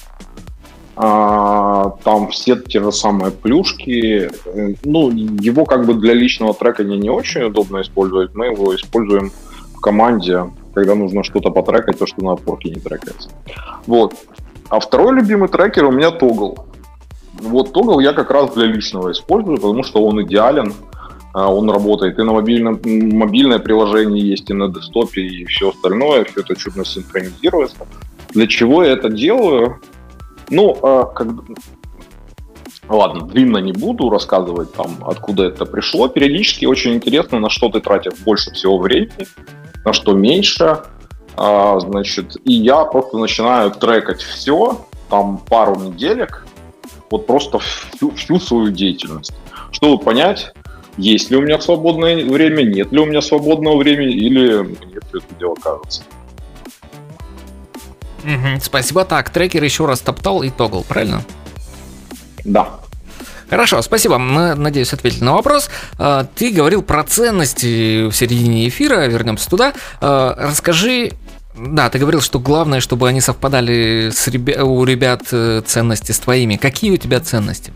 [SPEAKER 4] Там все те же самые плюшки. Ну, его как бы для личного трекания не очень удобно использовать. Мы его используем в команде, когда нужно что-то потрекать, то, что на Upwork не трекается. Вот. А второй любимый трекер у меня Toggle. Вот Toggle я как раз для личного использую, потому что он идеален. Он работает и на мобильном, мобильное приложение есть, и на десктопе, и все остальное. Все это чудно синхронизируется. Для чего я это делаю? Ну, как... ладно, длинно не буду рассказывать, там, откуда это пришло. Периодически очень интересно, на что ты тратишь больше всего времени, на что меньше, а, значит, и я просто начинаю трекать все, там пару неделек, вот просто всю, всю свою деятельность, чтобы понять, есть ли у меня свободное время, нет ли у меня свободного времени, или мне все это дело кажется.
[SPEAKER 3] Угу, спасибо. Так, трекер еще раз TopTal и Toggle, правильно?
[SPEAKER 4] Да.
[SPEAKER 3] Хорошо, спасибо. Мы, надеюсь, ответили на вопрос. Ты говорил про ценности в середине эфира, вернемся туда. Расскажи, да, ты говорил, что главное, чтобы они совпадали с ребя... у ребят ценности с твоими. Какие у тебя ценности?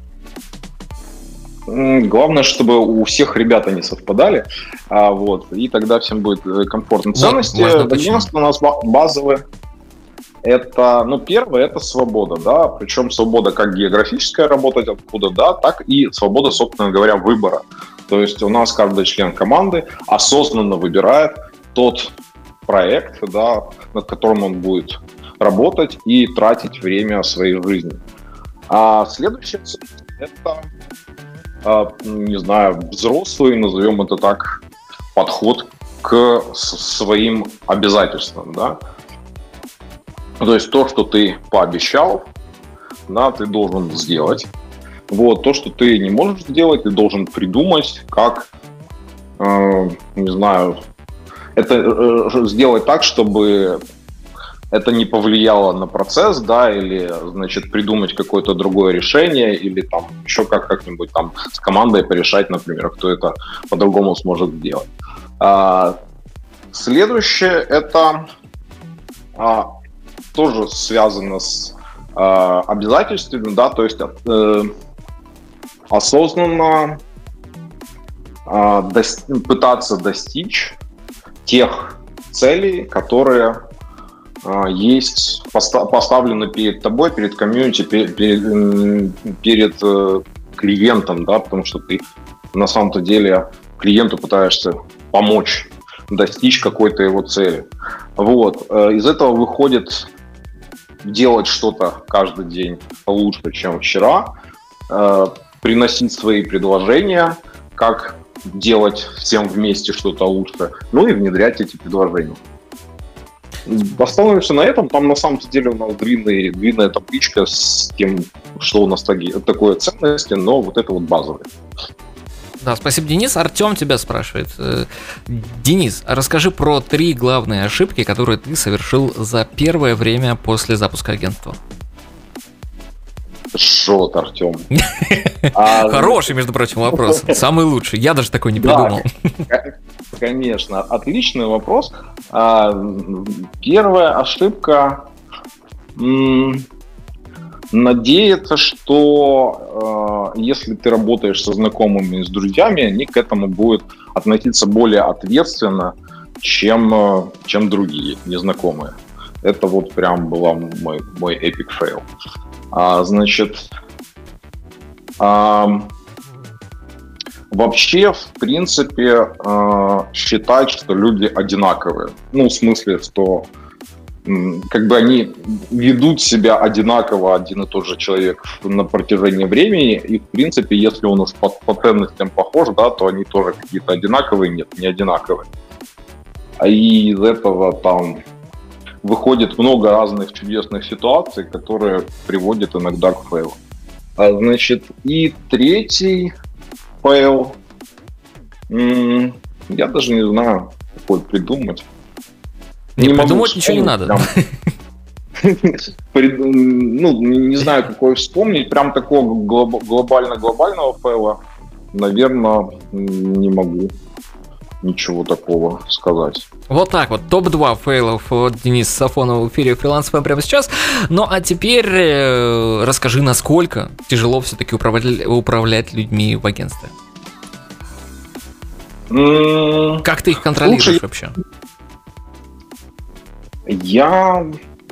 [SPEAKER 4] Главное, чтобы у всех ребят они совпадали, а, вот, и тогда всем будет комфортно. Ценности
[SPEAKER 3] вот,
[SPEAKER 4] агентства у нас базовые. Это, ну, первое, это свобода, да, причем свобода как географическая, работать откуда, да, так и свобода, собственно говоря, выбора. То есть у нас каждый член команды осознанно выбирает тот проект, да, над которым он будет работать и тратить время своей жизни. А следующая цель – это, не знаю, взрослый, назовем это так, подход к своим обязательствам, да. То есть то, что ты пообещал, да, ты должен сделать. Вот, то, что ты не можешь сделать, ты должен придумать, как, э, не знаю, это э, сделать так, чтобы это не повлияло на процесс, да, или, значит, придумать какое-то другое решение, или там еще как- как-нибудь там с командой порешать, например, кто это по-другому сможет сделать. А, следующее, это а, тоже связано с а, обязательствами, да, то есть э, осознанно а, дос- пытаться достичь тех целей, которые а, есть поста- поставлены перед тобой, перед комьюнити, перед, перед, перед э, клиентом, да, потому что ты на самом-то деле клиенту пытаешься помочь достичь какой-то его цели. Вот. Из этого выходит делать что-то каждый день лучше, чем вчера, приносить свои предложения, как делать всем вместе что-то лучше, ну и внедрять эти предложения. Остановимся на этом. Там на самом деле у нас длинный, длинная табличка с тем, что у нас такое ценности, но вот это вот базовое.
[SPEAKER 3] Да, спасибо, Денис. Артем тебя спрашивает. Денис, расскажи про три главные ошибки, которые ты совершил за первое время после запуска агентства.
[SPEAKER 4] Шот, Артем.
[SPEAKER 3] Хороший, между прочим, вопрос. Самый лучший. Я даже такой не придумал.
[SPEAKER 4] Конечно, отличный вопрос. Первая ошибка. Надеяться, что э, если ты работаешь со знакомыми и с друзьями, они к этому будут относиться более ответственно, чем, чем другие незнакомые. Это вот прям был мой, мой epic fail. А, значит, а, вообще, в принципе, а, считать, что люди одинаковые. Ну, в смысле, что как бы они ведут себя одинаково, один и тот же человек на протяжении времени, и, в принципе, если он уж по, по ценностям похож, да, то они тоже какие-то одинаковые, нет, не одинаковые. А из этого там выходит много разных чудесных ситуаций, которые приводят иногда к фейлу. А, значит, и третий фейл, м- я даже не знаю, какой придумать.
[SPEAKER 3] Не, не придумать ничего не надо.
[SPEAKER 4] Ну, не знаю, какой вспомнить. Прям такого глобально-глобального фейла, наверное, не могу ничего такого сказать.
[SPEAKER 3] Вот так вот, топ два фейлов от Дениса Сафонова в эфире Фриланс эф эм прямо сейчас. Ну а теперь э, расскажи, насколько тяжело все-таки управлять, управлять людьми в агентстве. Mm, как ты их контролируешь лучше... вообще?
[SPEAKER 4] Я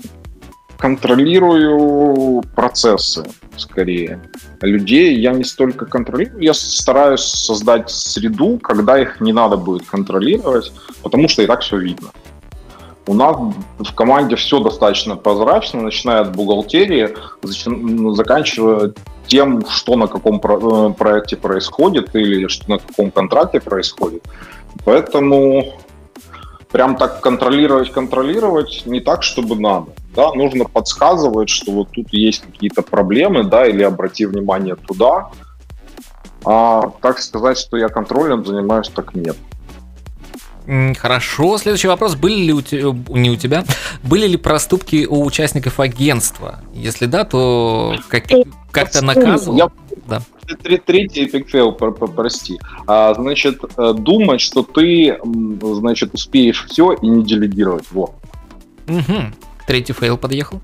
[SPEAKER 4] контролирую процессы, скорее. Людей я не столько контролирую, я стараюсь создать среду, когда их не надо будет контролировать, потому что и так все видно. У нас в команде все достаточно прозрачно, начиная от бухгалтерии, заканчивая тем, что на каком про- проекте происходит или что на каком контракте происходит. Поэтому прям так контролировать, контролировать не так, чтобы надо. Да, нужно подсказывать, что вот тут есть какие-то проблемы, да, или обрати внимание туда. А так сказать, что я контролем занимаюсь, так нет.
[SPEAKER 3] Хорошо. Следующий вопрос. Были ли у тебя, не у тебя, были ли проступки у участников агентства? Если да, то как, как-то наказывал? Я... Да.
[SPEAKER 4] Третий epic fail, прости. А, значит, думать, что ты, значит, успеешь все и не делегировать. Вот.
[SPEAKER 3] Угу. Третий фейл подъехал?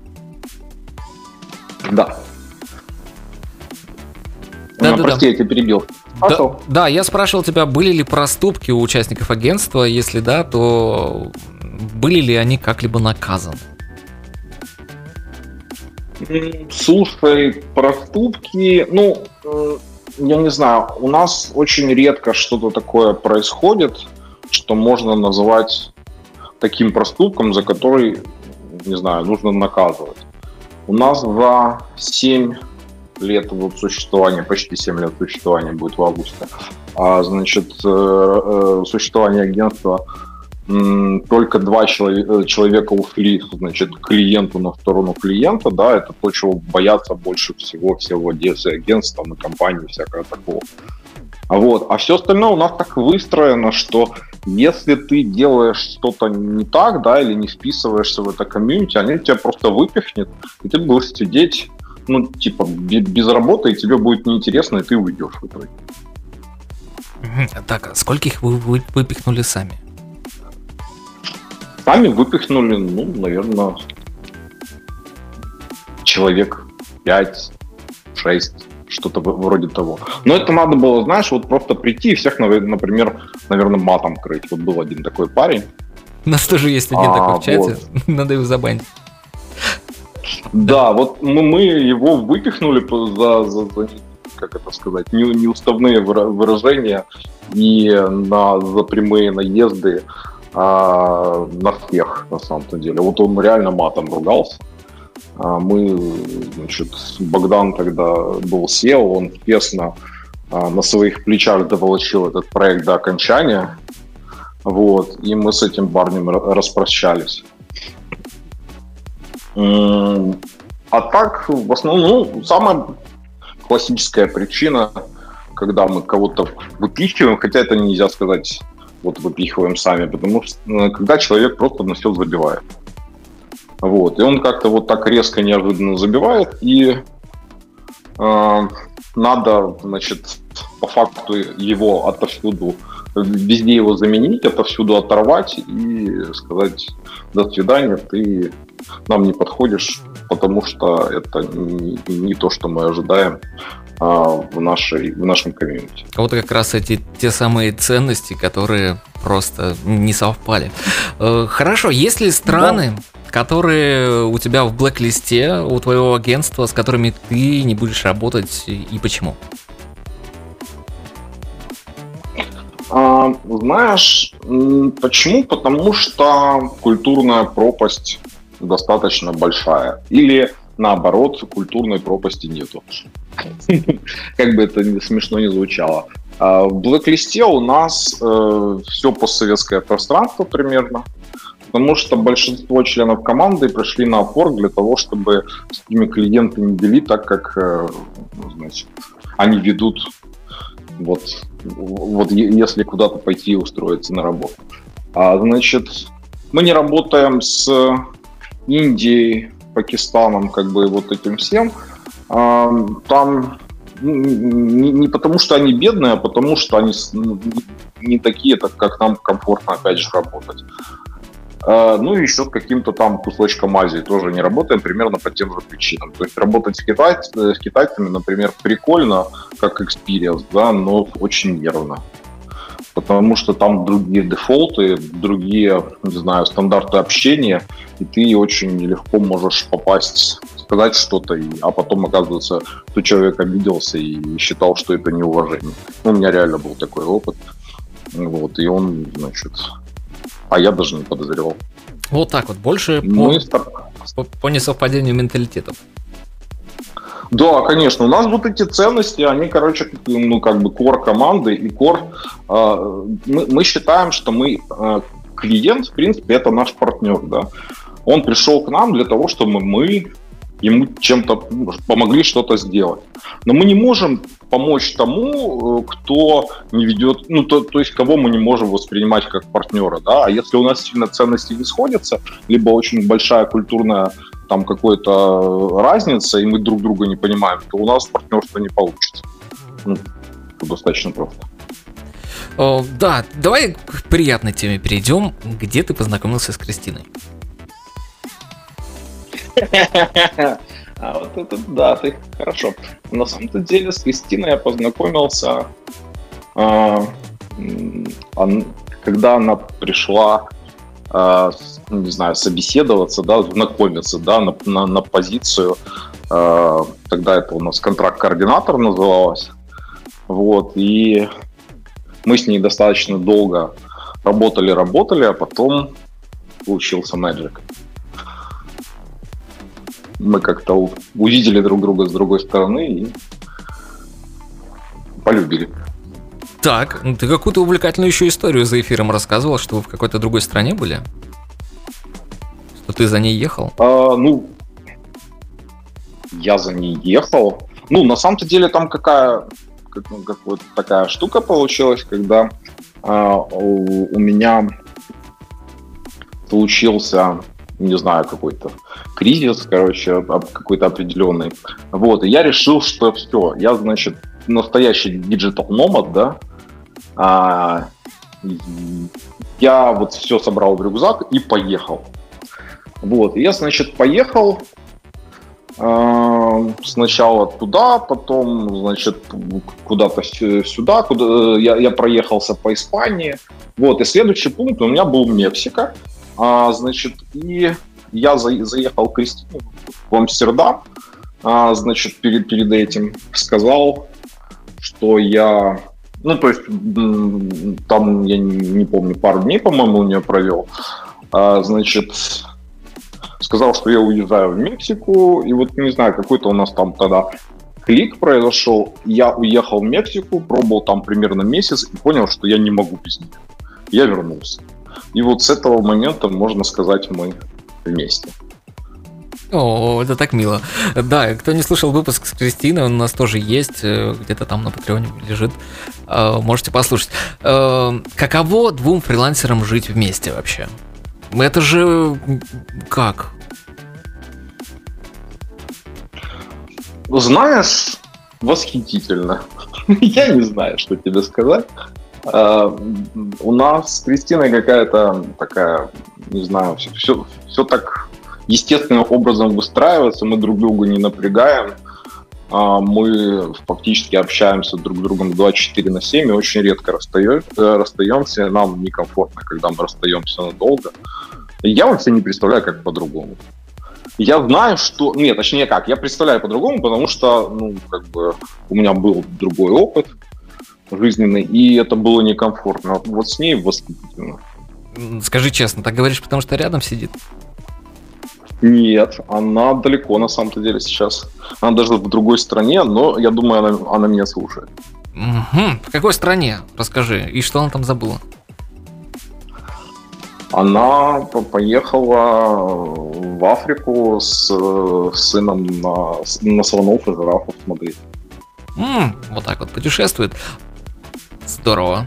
[SPEAKER 4] Да.
[SPEAKER 3] Да,
[SPEAKER 4] ну,
[SPEAKER 3] да,
[SPEAKER 4] прости,
[SPEAKER 3] да.
[SPEAKER 4] я тебя перебил.
[SPEAKER 3] Да, да, я спрашивал тебя, были ли проступки у участников агентства, если да, то были ли они как-либо наказаны?
[SPEAKER 4] Слушай, проступки, ну, я не знаю, у нас очень редко что-то такое происходит, что можно называть таким проступком, за который, не знаю, нужно наказывать. У нас за семь лет вот существования, почти семь лет существования будет в августе, а, значит, существование агентства, только два человека, человека ушли, значит, к клиенту на сторону клиента, да, это то, чего боятся больше всего все владельцы агентств, там, и компании, всякого такого. А вот, а все остальное у нас так выстроено, что если ты делаешь что-то не так, да, или не вписываешься в это комьюнити, они тебя просто выпихнут, и ты будешь сидеть, ну, типа, без работы, и тебе будет неинтересно, и ты уйдешь в итоге.
[SPEAKER 3] Так, а скольких вы выпихнули сами?
[SPEAKER 4] Сами выпихнули, ну, наверное, человек пять-шесть, что-то вроде того. Но это надо было, знаешь, вот просто прийти и всех, например, наверное, матом крыть. Вот был один такой парень.
[SPEAKER 3] У нас тоже есть один а, такой в чате,
[SPEAKER 4] вот.
[SPEAKER 3] Надо его забанить.
[SPEAKER 4] Да, вот мы, мы его выпихнули за, за, за, как это сказать, не, неуставные выражения и на, за прямые наезды а, на всех, на самом-то деле. Вот он реально матом ругался. А мы, значит, Богдан тогда был сео, он честно а, на своих плечах доволочил этот проект до окончания. Вот, и мы с этим парнем распрощались. А так, в основном, ну, самая классическая причина, когда мы кого-то выпихиваем, хотя это нельзя сказать, вот выпихиваем сами, потому что когда человек просто на все забивает. Вот, и он как-то вот так резко, неожиданно забивает, и э, надо, значит, по факту его отовсюду, везде его заменить, отовсюду оторвать и сказать: до свидания, ты нам не подходишь, потому что это не, не то, что мы ожидаем а, в, нашей, в нашем комьюнити.
[SPEAKER 3] Вот как раз эти те самые ценности, которые просто не совпали. Хорошо, есть ли страны, да, которые у тебя в блэк-листе, у твоего агентства, с которыми ты не будешь работать, и почему?
[SPEAKER 4] А, знаешь, почему? Потому что культурная пропасть достаточно большая. Или наоборот, культурной пропасти нету. Как бы это смешно не звучало. В блэк-листе у нас все постсоветское пространство примерно, потому что большинство членов команды пришли на Upwork для того, чтобы с ними клиенты не вели так, как, значит, они ведут, вот, вот если куда-то пойти и устроиться на работу. А, значит, мы не работаем с Индией, Пакистаном, как бы вот этим всем. А, там не, не потому, что они бедные, а потому, что они не такие, так как нам комфортно, опять же, работать. А, ну и еще с каким-то там кусочком Азии тоже не работаем, примерно по тем же причинам. То есть работать с, китай, с китайцами, например, прикольно, как experience, да, но очень нервно. Потому что там другие дефолты, другие, не знаю, стандарты общения, и ты очень легко можешь попасть, сказать что-то, и, а потом, оказывается, что человек обиделся и считал, что это неуважение. У меня реально был такой опыт. Вот, и он, значит... А я даже не подозревал.
[SPEAKER 3] Вот так вот, больше
[SPEAKER 4] Мы...
[SPEAKER 3] по, по несовпадению менталитетов.
[SPEAKER 4] Да, конечно. У нас вот эти ценности, они, короче, ну, как бы кор команды и кор. Э, мы, мы считаем, что мы э, клиент, в принципе, это наш партнер, да. Он пришел к нам для того, чтобы мы ему чем-то помогли что-то сделать. Но мы не можем помочь тому, кто не ведет, ну, то, то есть кого мы не можем воспринимать как партнера, да. А если у нас сильно ценности не сходятся, либо очень большая культурная там какой-то разница, и мы друг друга не понимаем, то у нас партнерство не получится. Ну, достаточно просто.
[SPEAKER 3] О, да, давай к приятной теме перейдем. Где ты познакомился с Кристиной?
[SPEAKER 4] А вот это, да, ты хорошо. На самом-то деле с Кристиной я познакомился, а, когда она пришла, а, не знаю, собеседоваться, да, знакомиться, да, на, на, на позицию Тогда это у нас контракт-координатор называлось. Вот, и мы с ней достаточно долго работали-работали, а потом получился Magic. Мы как-то увидели друг друга с другой стороны и полюбили.
[SPEAKER 3] Так, ты какую-то увлекательную еще историю за эфиром рассказывал, что вы в какой-то другой стране были? Что ты за ней ехал?
[SPEAKER 4] А, ну, я за ней ехал. Ну, на самом-то деле там какая, как, ну, как вот такая штука получилась, когда а, у, у меня случился, не знаю, какой-то кризис, короче, какой-то определенный. Вот, и я решил, что все, я, значит, настоящий диджитал-номад, да, а, я вот все собрал в рюкзак и поехал. Вот, и я, значит, поехал э, сначала туда, потом, значит, куда-то сюда, куда я, я проехался по Испании. Вот, и следующий пункт у меня был Мексика. А, значит, и я за, заехал к Кристине в Амстердам, а, значит, перед, перед этим сказал, что я, ну, то есть, там, я не, не помню, пару дней, по-моему, у нее провел, а, значит, сказал, что я уезжаю в Мексику, и вот, не знаю, какой-то у нас там тогда клик произошел, я уехал в Мексику, пробовал там примерно месяц и понял, что я не могу без нее. Я вернулся. И вот с этого момента, можно сказать, мы вместе.
[SPEAKER 3] О, это так мило. Да, кто не слушал выпуск с Кристиной, он у нас тоже есть, где-то там на Патреоне лежит. Можете послушать. Каково двум фрилансерам жить вместе вообще? Это же как?
[SPEAKER 4] Знаешь, восхитительно. Я не знаю, что тебе сказать. У нас с Кристиной какая-то такая, не знаю, все, все, все так естественным образом выстраивается, мы друг друга не напрягаем, мы фактически общаемся друг с другом двадцать четыре на семь и очень редко расстаемся, нам некомфортно, когда мы расстаемся надолго. Я вообще не представляю, как по-другому. Я знаю, что... Нет, точнее как, я представляю по-другому, потому что, ну, как бы, у меня был другой опыт жизненный, и это было некомфортно. Вот с ней восхитительно.
[SPEAKER 3] Скажи честно, так говоришь, потому что рядом сидит?
[SPEAKER 4] Нет, она далеко на самом-то деле сейчас. Она даже в другой стране, но я думаю, она, она меня слушает.
[SPEAKER 3] Угу. В какой стране? Расскажи. И что она там забыла?
[SPEAKER 4] Она поехала в Африку с, с сыном на, на слонов и жирафов смотреть.
[SPEAKER 3] М-м, вот так вот путешествует. Здорово.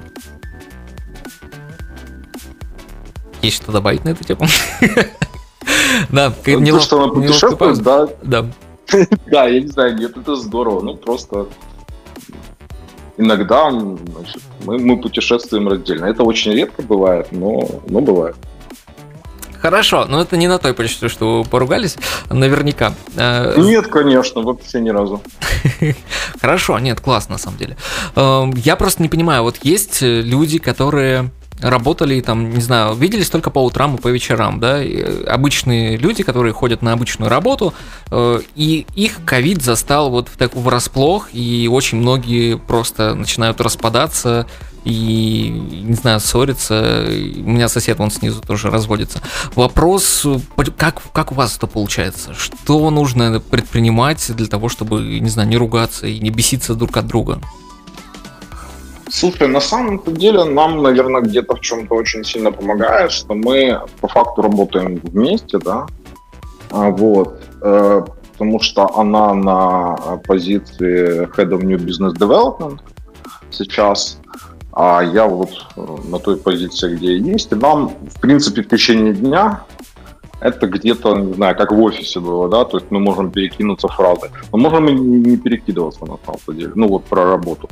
[SPEAKER 3] Есть что добавить на эту тему? Да,
[SPEAKER 4] то, что она путешествует, да.
[SPEAKER 3] Да.
[SPEAKER 4] Да, я не знаю, нет, это здорово. Ну, просто иногда, значит, мы, мы путешествуем раздельно. Это очень редко бывает, но, но бывает.
[SPEAKER 3] Хорошо, но это не на той почте, что вы поругались, наверняка.
[SPEAKER 4] Нет, конечно, вообще ни разу.
[SPEAKER 3] Хорошо, нет, классно на самом деле. Я просто не понимаю, вот есть люди, которые работали там, не знаю, виделись только по утрам и по вечерам, да, и обычные люди, которые ходят на обычную работу, и их ковид застал вот в таком врасплох, и очень многие просто начинают распадаться и, не знаю, ссориться. У меня сосед, он снизу тоже разводится. Вопрос, как, как у вас это получается? Что нужно предпринимать для того, чтобы, не знаю, не ругаться и не беситься друг от друга?
[SPEAKER 4] Слушай, на самом-то деле нам, наверное, где-то в чем-то очень сильно помогает, что мы по факту работаем вместе, да, вот, потому что она на позиции Head of New Business Development сейчас, а я вот на той позиции, где я есть, и нам, в принципе, в течение дня это где-то, не знаю, как в офисе было, да, то есть мы можем перекинуться фразой, но можем и не перекидываться на самом деле, ну вот про работу.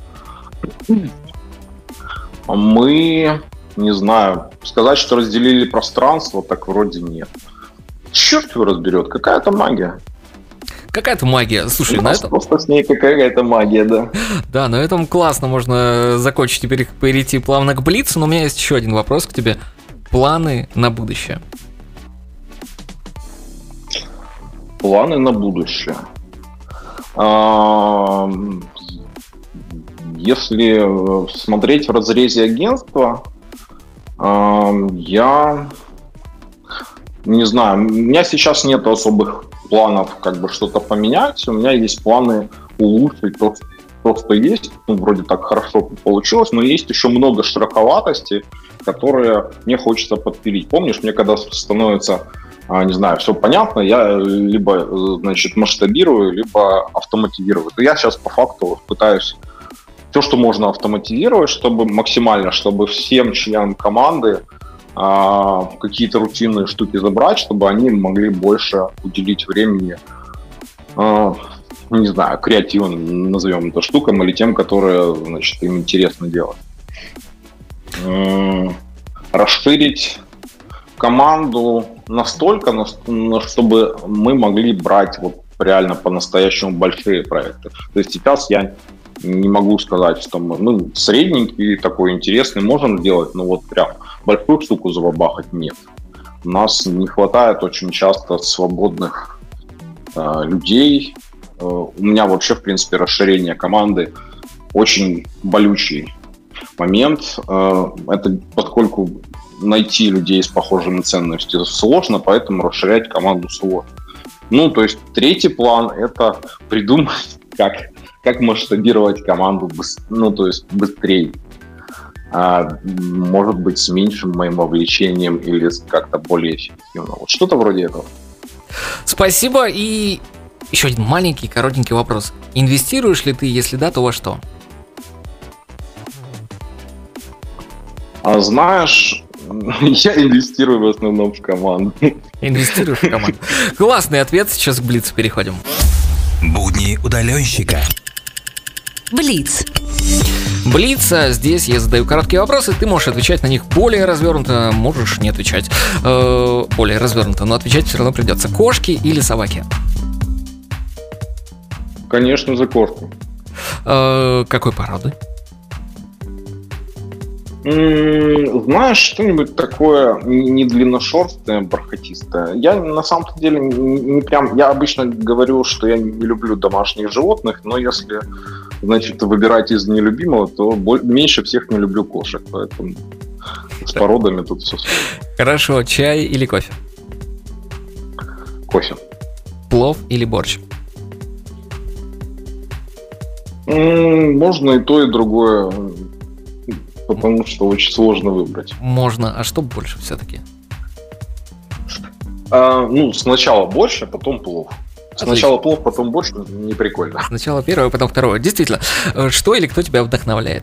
[SPEAKER 4] Мы, не знаю, сказать, что разделили пространство, так вроде нет. Черт его разберет, какая-то магия.
[SPEAKER 3] Какая-то магия. Слушай,
[SPEAKER 4] у
[SPEAKER 3] на
[SPEAKER 4] нас
[SPEAKER 3] этом...
[SPEAKER 4] просто с ней какая-то магия, да.
[SPEAKER 3] Да, на этом классно можно закончить и перейти плавно к блицу, но у меня есть еще один вопрос к тебе. Планы на будущее?
[SPEAKER 4] Планы на будущее. А, Если смотреть в разрезе агентства, а, я не знаю, у меня сейчас нет особых планов как бы что-то поменять, у меня есть планы улучшить то, то, что есть, ну, вроде так хорошо получилось, но есть еще много шероховатостей, которые мне хочется подпилить. Помнишь, мне когда становится, не знаю, все понятно, я либо, значит, масштабирую, либо автоматизирую. И я сейчас по факту пытаюсь все, что можно автоматизировать, чтобы максимально, чтобы всем членам команды а, какие-то рутинные штуки забрать, чтобы они могли больше уделить времени, а, не знаю, креативным, назовем это, штукам или тем, которые, значит, им интересно делать. Расширить команду настолько, чтобы мы могли брать вот реально по-настоящему большие проекты. То есть сейчас я не могу сказать, что мы, ну, средненький такой интересный можем делать, но вот прям большую штуку забабахать нет. У нас не хватает очень часто свободных э, людей. Э, у меня вообще, в принципе, расширение команды очень болючий момент. Это поскольку найти людей с похожими ценностями сложно, поэтому расширять команду сложно. Ну, то есть третий план – это придумать, как, как масштабировать команду быс- ну, то есть быстрее. А, может быть, с меньшим моим вовлечением или как-то более эффективно. Вот что-то вроде этого.
[SPEAKER 3] Спасибо. И еще один маленький, коротенький вопрос. Инвестируешь ли ты? Если да, то во что?
[SPEAKER 4] А знаешь, я инвестирую в основном в команду.
[SPEAKER 3] Инвестируешь в команду. Классный ответ, сейчас к Блицу переходим.
[SPEAKER 1] Будни удаленщика.
[SPEAKER 2] Блиц.
[SPEAKER 3] Блиц, здесь я задаю короткие вопросы, ты можешь отвечать на них более развернуто, можешь не отвечать э, более развернуто, но отвечать все равно придется. Кошки или собаки?
[SPEAKER 4] Конечно, за кошку.
[SPEAKER 3] Э, какой породы?
[SPEAKER 4] Знаешь, что-нибудь такое не длинношерстное, бархатистое. Я на самом деле не, не прям... Я обычно говорю, что я не люблю домашних животных, но если, значит, выбирать из нелюбимого, то боль, меньше всех не люблю кошек, поэтому с породами тут все сложно.
[SPEAKER 3] Хорошо, чай или кофе?
[SPEAKER 4] Кофе.
[SPEAKER 3] Плов или борщ?
[SPEAKER 4] Можно и то, и другое. Потому что очень сложно выбрать.
[SPEAKER 3] Можно, а что больше все-таки?
[SPEAKER 4] А, ну, сначала борщ, а потом плов. Сначала плов, потом борщ, не прикольно.
[SPEAKER 3] Сначала первое, потом второе. Действительно, что или кто тебя вдохновляет?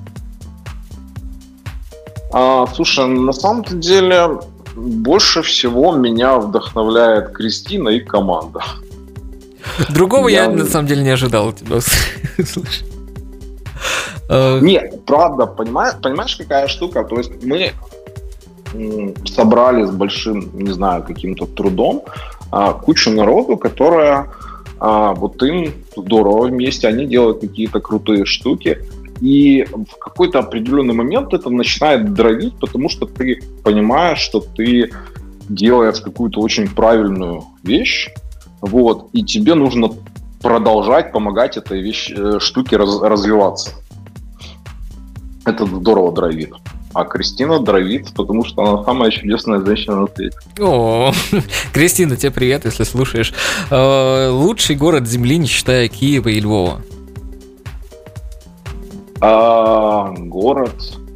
[SPEAKER 4] А, слушай, на самом деле больше всего меня вдохновляет Кристина и команда.
[SPEAKER 3] Другого я, я на самом деле не ожидал тебя слышать.
[SPEAKER 4] Нет, правда, понимаешь, понимаешь, какая штука? То есть мы собрали с большим, не знаю, каким-то трудом кучу народу, которая вот им здорово вместе, они делают какие-то крутые штуки, и в какой-то определенный момент это начинает дровить, потому что ты понимаешь, что ты делаешь какую-то очень правильную вещь, вот, и тебе нужно продолжать помогать этой вещи, штуке раз, развиваться. Это здорово дровит. А Кристина дровит, потому что она самая чудесная женщина на свете.
[SPEAKER 3] О, Кристина, тебе привет, если слушаешь. Э, лучший город Земли, не считая Киева и Львова. А,
[SPEAKER 4] город...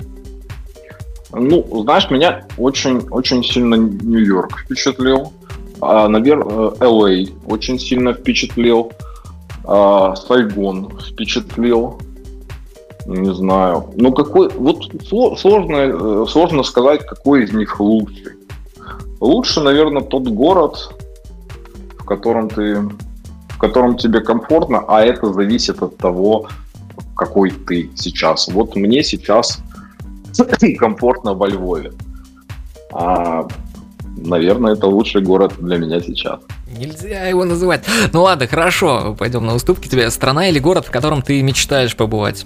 [SPEAKER 4] Ну, знаешь, меня очень, очень сильно Нью-Йорк впечатлил. А, наверное, Эл Эй очень сильно впечатлил. А, Сайгон впечатлил. Не знаю. Ну, какой... Вот сложно, сложно сказать, какой из них лучший. Лучше, наверное, тот город, в котором ты... в котором тебе комфортно, а это зависит от того, какой ты сейчас. Вот мне сейчас комфортно во Львове. А, наверное, это лучший город для меня сейчас.
[SPEAKER 3] Нельзя его называть. Ну ладно, хорошо, пойдем на уступки тебе. Страна или город, в котором ты мечтаешь побывать?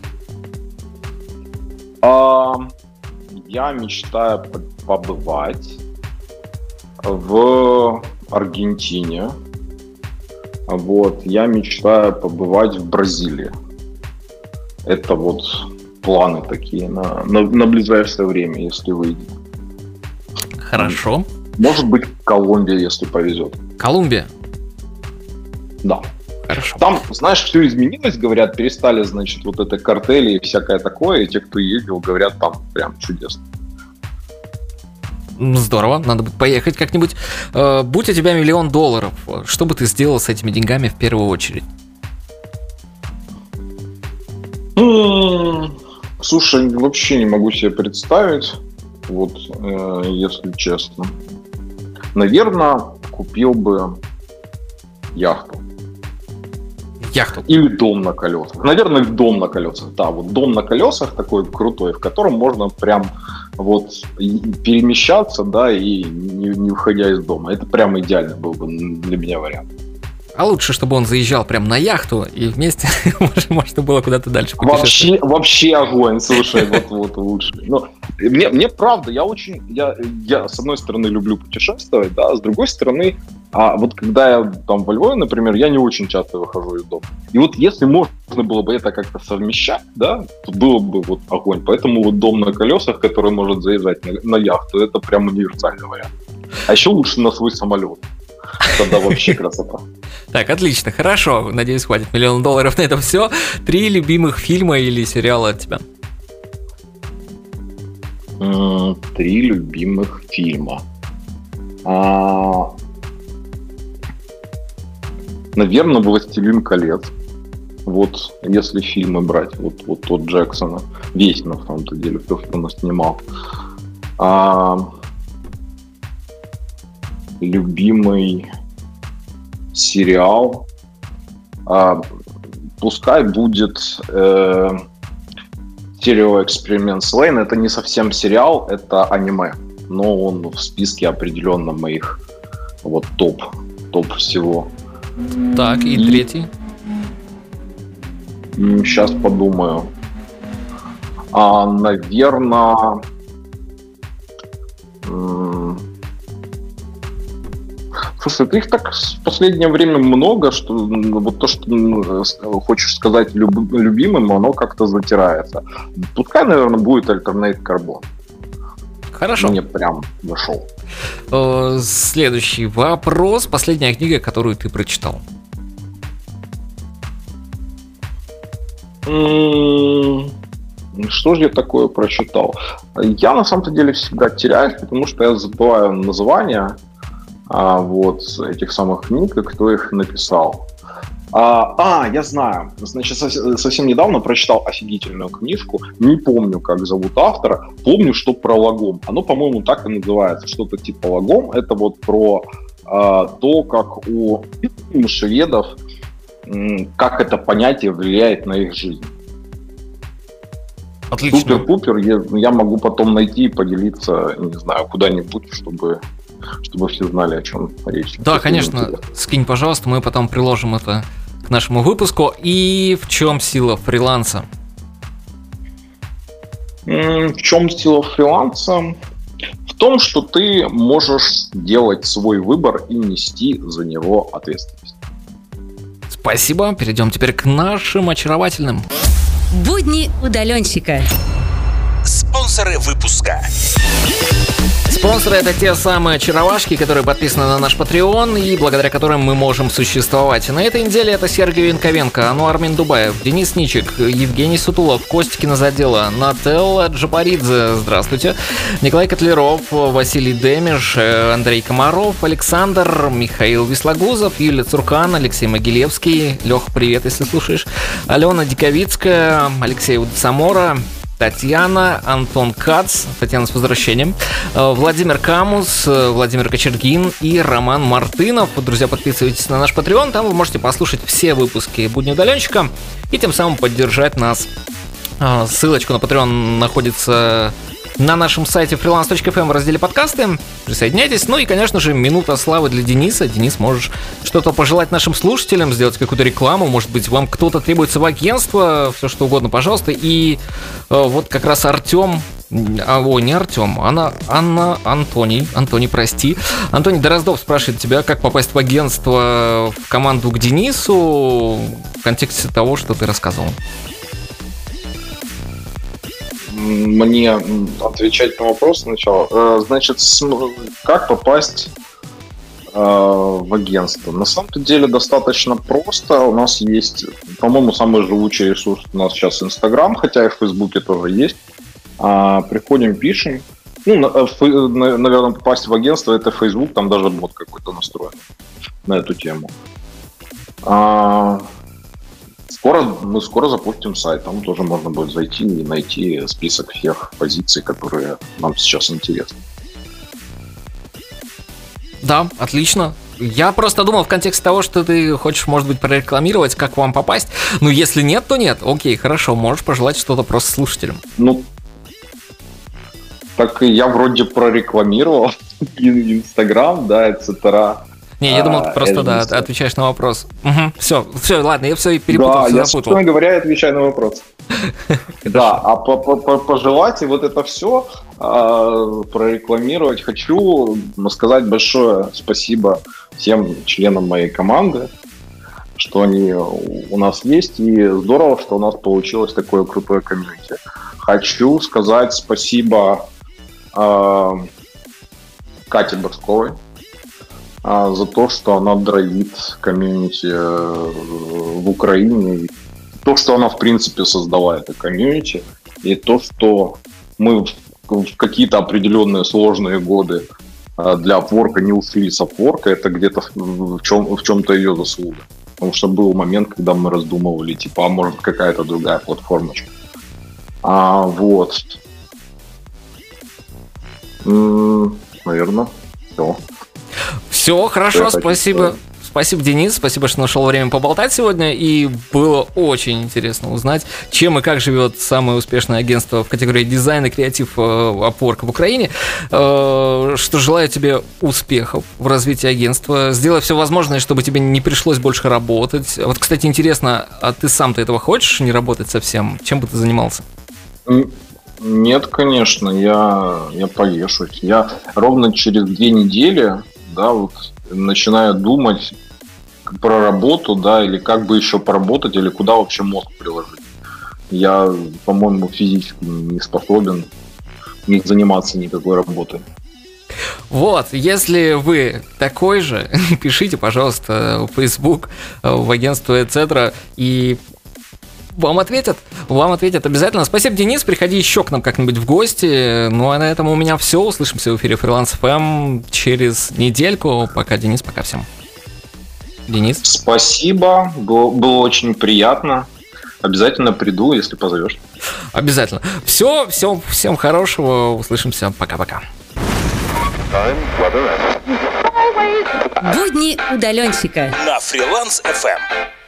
[SPEAKER 4] А, я мечтаю побывать в Аргентине. Вот, я мечтаю побывать в Бразилии. Это вот планы такие на, на, на ближайшее время, если выйдет.
[SPEAKER 3] Хорошо.
[SPEAKER 4] Может быть, Колумбия, если повезет.
[SPEAKER 3] Колумбия?
[SPEAKER 4] Да.
[SPEAKER 3] Хорошо.
[SPEAKER 4] Там, знаешь, все изменилось, говорят, перестали, значит, вот это картели и всякое такое, и те, кто ездил, говорят, там прям чудесно.
[SPEAKER 3] Здорово, надо будет поехать как-нибудь. Будь у тебя миллион долларов, что бы ты сделал с этими деньгами в первую очередь?
[SPEAKER 4] Слушай, вообще не могу себе представить, вот, э, если честно. Наверное, купил бы яхту.
[SPEAKER 3] Яхту?
[SPEAKER 4] Или дом на колесах. Наверное, дом на колесах. Да, вот дом на колесах такой крутой, в котором можно прям вот перемещаться, да, и не, не выходя из дома. Это прям идеальный был бы для меня вариант.
[SPEAKER 3] А лучше, чтобы он заезжал прям на яхту и вместе можно было куда-то дальше
[SPEAKER 4] путешествовать. Вообще, вообще огонь, слушай, вот, вот лучше. Но мне, мне правда, я очень, я, я с одной стороны люблю путешествовать, да, а с другой стороны, а вот когда я там во Львове, например, я не очень часто выхожу из дома. И вот если можно было бы это как-то совмещать, да, то было бы вот огонь. Поэтому вот дом на колесах, который может заезжать на, на яхту, это прям универсальный вариант. А еще лучше на свой самолет. Тогда вообще красота.
[SPEAKER 3] Так, отлично, хорошо. Надеюсь, хватит миллион долларов на это все. Три любимых фильма или сериала от тебя?
[SPEAKER 4] Три любимых фильма. А... Наверное, «Властелин колец». Вот, если фильмы брать, вот, вот от Джексона. Весь, на самом-то деле, то, что он снимал. А... Любимый сериал, а, пускай будет э, «Стереоэксперимент с Лейн». Это не совсем сериал, это аниме, но он в списке определенно моих вот топ, топ всего.
[SPEAKER 3] Так, и, и третий?
[SPEAKER 4] Сейчас подумаю. А, наверное... М- Слушай, ты их так в последнее время много, что вот то, что хочешь сказать люб, любимым, оно как-то затирается. Пускай, наверное, будет Alternate Carbon.
[SPEAKER 3] Хорошо.
[SPEAKER 4] Мне прям зашел.
[SPEAKER 3] Следующий вопрос. Последняя книга, которую ты прочитал.
[SPEAKER 4] Что же я такое прочитал? Я на самом-то деле всегда теряюсь, потому что я забываю названия А, вот этих самых книг, и кто их написал. А, а, я знаю. Значит, совсем, совсем недавно прочитал офигительную книжку. Не помню, как зовут автора. Помню, что про лагом. Оно, по-моему, так и называется. Что-то типа лагом. Это вот про а, то, как у шведов, м, как это понятие влияет на их жизнь.
[SPEAKER 3] Отлично.
[SPEAKER 4] Супер-пупер. Я, я могу потом найти и поделиться, не знаю, куда-нибудь, чтобы... чтобы все знали, о чем речь.
[SPEAKER 3] Да, конечно, скинь, пожалуйста, мы потом приложим это к нашему выпуску. И в чем сила фриланса?
[SPEAKER 4] В чем сила фриланса? В том, что ты можешь делать свой выбор и нести за него ответственность.
[SPEAKER 3] Спасибо, перейдем теперь к нашим очаровательным.
[SPEAKER 2] Будни удаленщика.
[SPEAKER 1] Спонсоры выпуска.
[SPEAKER 3] Спонсоры — это те самые очаровашки, которые подписаны на наш Patreon и благодаря которым мы можем существовать. На этой неделе это Сергей Янковенко, Ануар Миндубаев, Денис Ничик, Евгений Сутулов, Костя Кинозадела, Нателла Джапаридзе, здравствуйте, Николай Котляров, Василий Демиш, Андрей Комаров, Александр, Михаил Вислогузов, Юлия Цуркан, Алексей Могилевский, Лех, привет, если слушаешь, Алена Диковицкая, Алексей Удцамора, Татьяна, Антон Кац, Татьяна с возвращением, Владимир Камус, Владимир Кочергин и Роман Мартынов. Друзья, подписывайтесь на наш Patreon, там вы можете послушать все выпуски «Будни удаленщика» и тем самым поддержать нас. Ссылочка на Patreon находится на нашем сайте фриланс точка эф эм в разделе подкасты. Присоединяйтесь. Ну и, конечно же, минута славы для Дениса. Денис, можешь что-то пожелать нашим слушателям, сделать какую-то рекламу. Может быть, вам кто-то требуется в агентство, все что угодно, пожалуйста. И э, вот как раз Артем А, ой, не Артем, Анна, Анна, Антоний, Антоний, прости. Антоний Дороздов спрашивает тебя, как попасть в агентство, в команду к Денису в контексте того, что ты рассказывал.
[SPEAKER 4] Мне отвечать на вопрос сначала. Значит, как попасть в агентство? На самом-то деле достаточно просто. У нас есть, по-моему, самый живучий ресурс у нас сейчас Инстаграм, хотя и в Фейсбуке тоже есть. Приходим, пишем. Ну, наверное, попасть в агентство — это Фейсбук, там даже бот какой-то настроен на эту тему. Скоро, мы скоро запустим сайт, там тоже можно будет зайти и найти список всех позиций, которые нам сейчас интересны.
[SPEAKER 3] Да, отлично. Я просто думал в контексте того, что ты хочешь, может быть, прорекламировать, как вам попасть. Ну, если нет, то нет. Окей, хорошо, можешь пожелать что-то просто слушателям.
[SPEAKER 4] Ну, так я вроде прорекламировал Инстаграм, да, et cetera.
[SPEAKER 3] Не, я думал,
[SPEAKER 4] а,
[SPEAKER 3] ты просто, да,
[SPEAKER 4] все.
[SPEAKER 3] отвечаешь на вопрос. Угу, все, все, ладно, я все перепутал,
[SPEAKER 4] Да,
[SPEAKER 3] все
[SPEAKER 4] я,
[SPEAKER 3] запутал.
[SPEAKER 4] собственно говоря, я отвечаю на вопрос. Да, а пожелать и вот это все прорекламировать хочу сказать большое спасибо всем членам моей команды, что они у нас есть, и здорово, что у нас получилось такое крутое комьюнити. Хочу сказать спасибо Кате Борсковой за то, что она драйвит комьюнити в Украине, то, что она, в принципе, создала это комьюнити, и то, что мы в какие-то определенные сложные годы для Upwork не ушли с Upwork, это где-то в, чем, в чем-то ее заслуга. Потому что был момент, когда мы раздумывали, типа, а может какая-то другая платформочка. А, вот. М-м, наверное, все.
[SPEAKER 3] Все, хорошо,
[SPEAKER 4] Что
[SPEAKER 3] спасибо.
[SPEAKER 4] хочу
[SPEAKER 3] Спасибо, Денис, спасибо, что нашел время поболтать сегодня, и было очень интересно узнать, чем и как живет самое успешное агентство в категории дизайн и креатив Upwork в Украине. Что желаю тебе успехов в развитии агентства, сделай все возможное, чтобы тебе не пришлось больше работать. Вот, кстати, интересно, а ты сам-то этого хочешь, не работать совсем? Чем бы ты занимался?
[SPEAKER 4] Нет, конечно, я, я повешусь. Я ровно через две недели, да, вот начинаю думать про работу, да, или как бы еще поработать, или куда вообще мозг приложить. Я, по-моему, физически не способен не заниматься никакой работой.
[SPEAKER 3] Вот, если вы такой же, пишите, пожалуйста, в Facebook, в агентство et cetera, и вам ответят, вам ответят обязательно. Спасибо, Денис, приходи еще к нам как-нибудь в гости. Ну, а на этом у меня все. Услышимся в эфире Freelance эф эм через недельку. Пока, Денис, пока всем. Денис.
[SPEAKER 4] Спасибо, было, было очень приятно. Обязательно приду, если позовешь.
[SPEAKER 3] Обязательно. Все, все, всем хорошего. Услышимся. Пока-пока.
[SPEAKER 2] Будни удаленщика
[SPEAKER 1] На Freelance эф эм.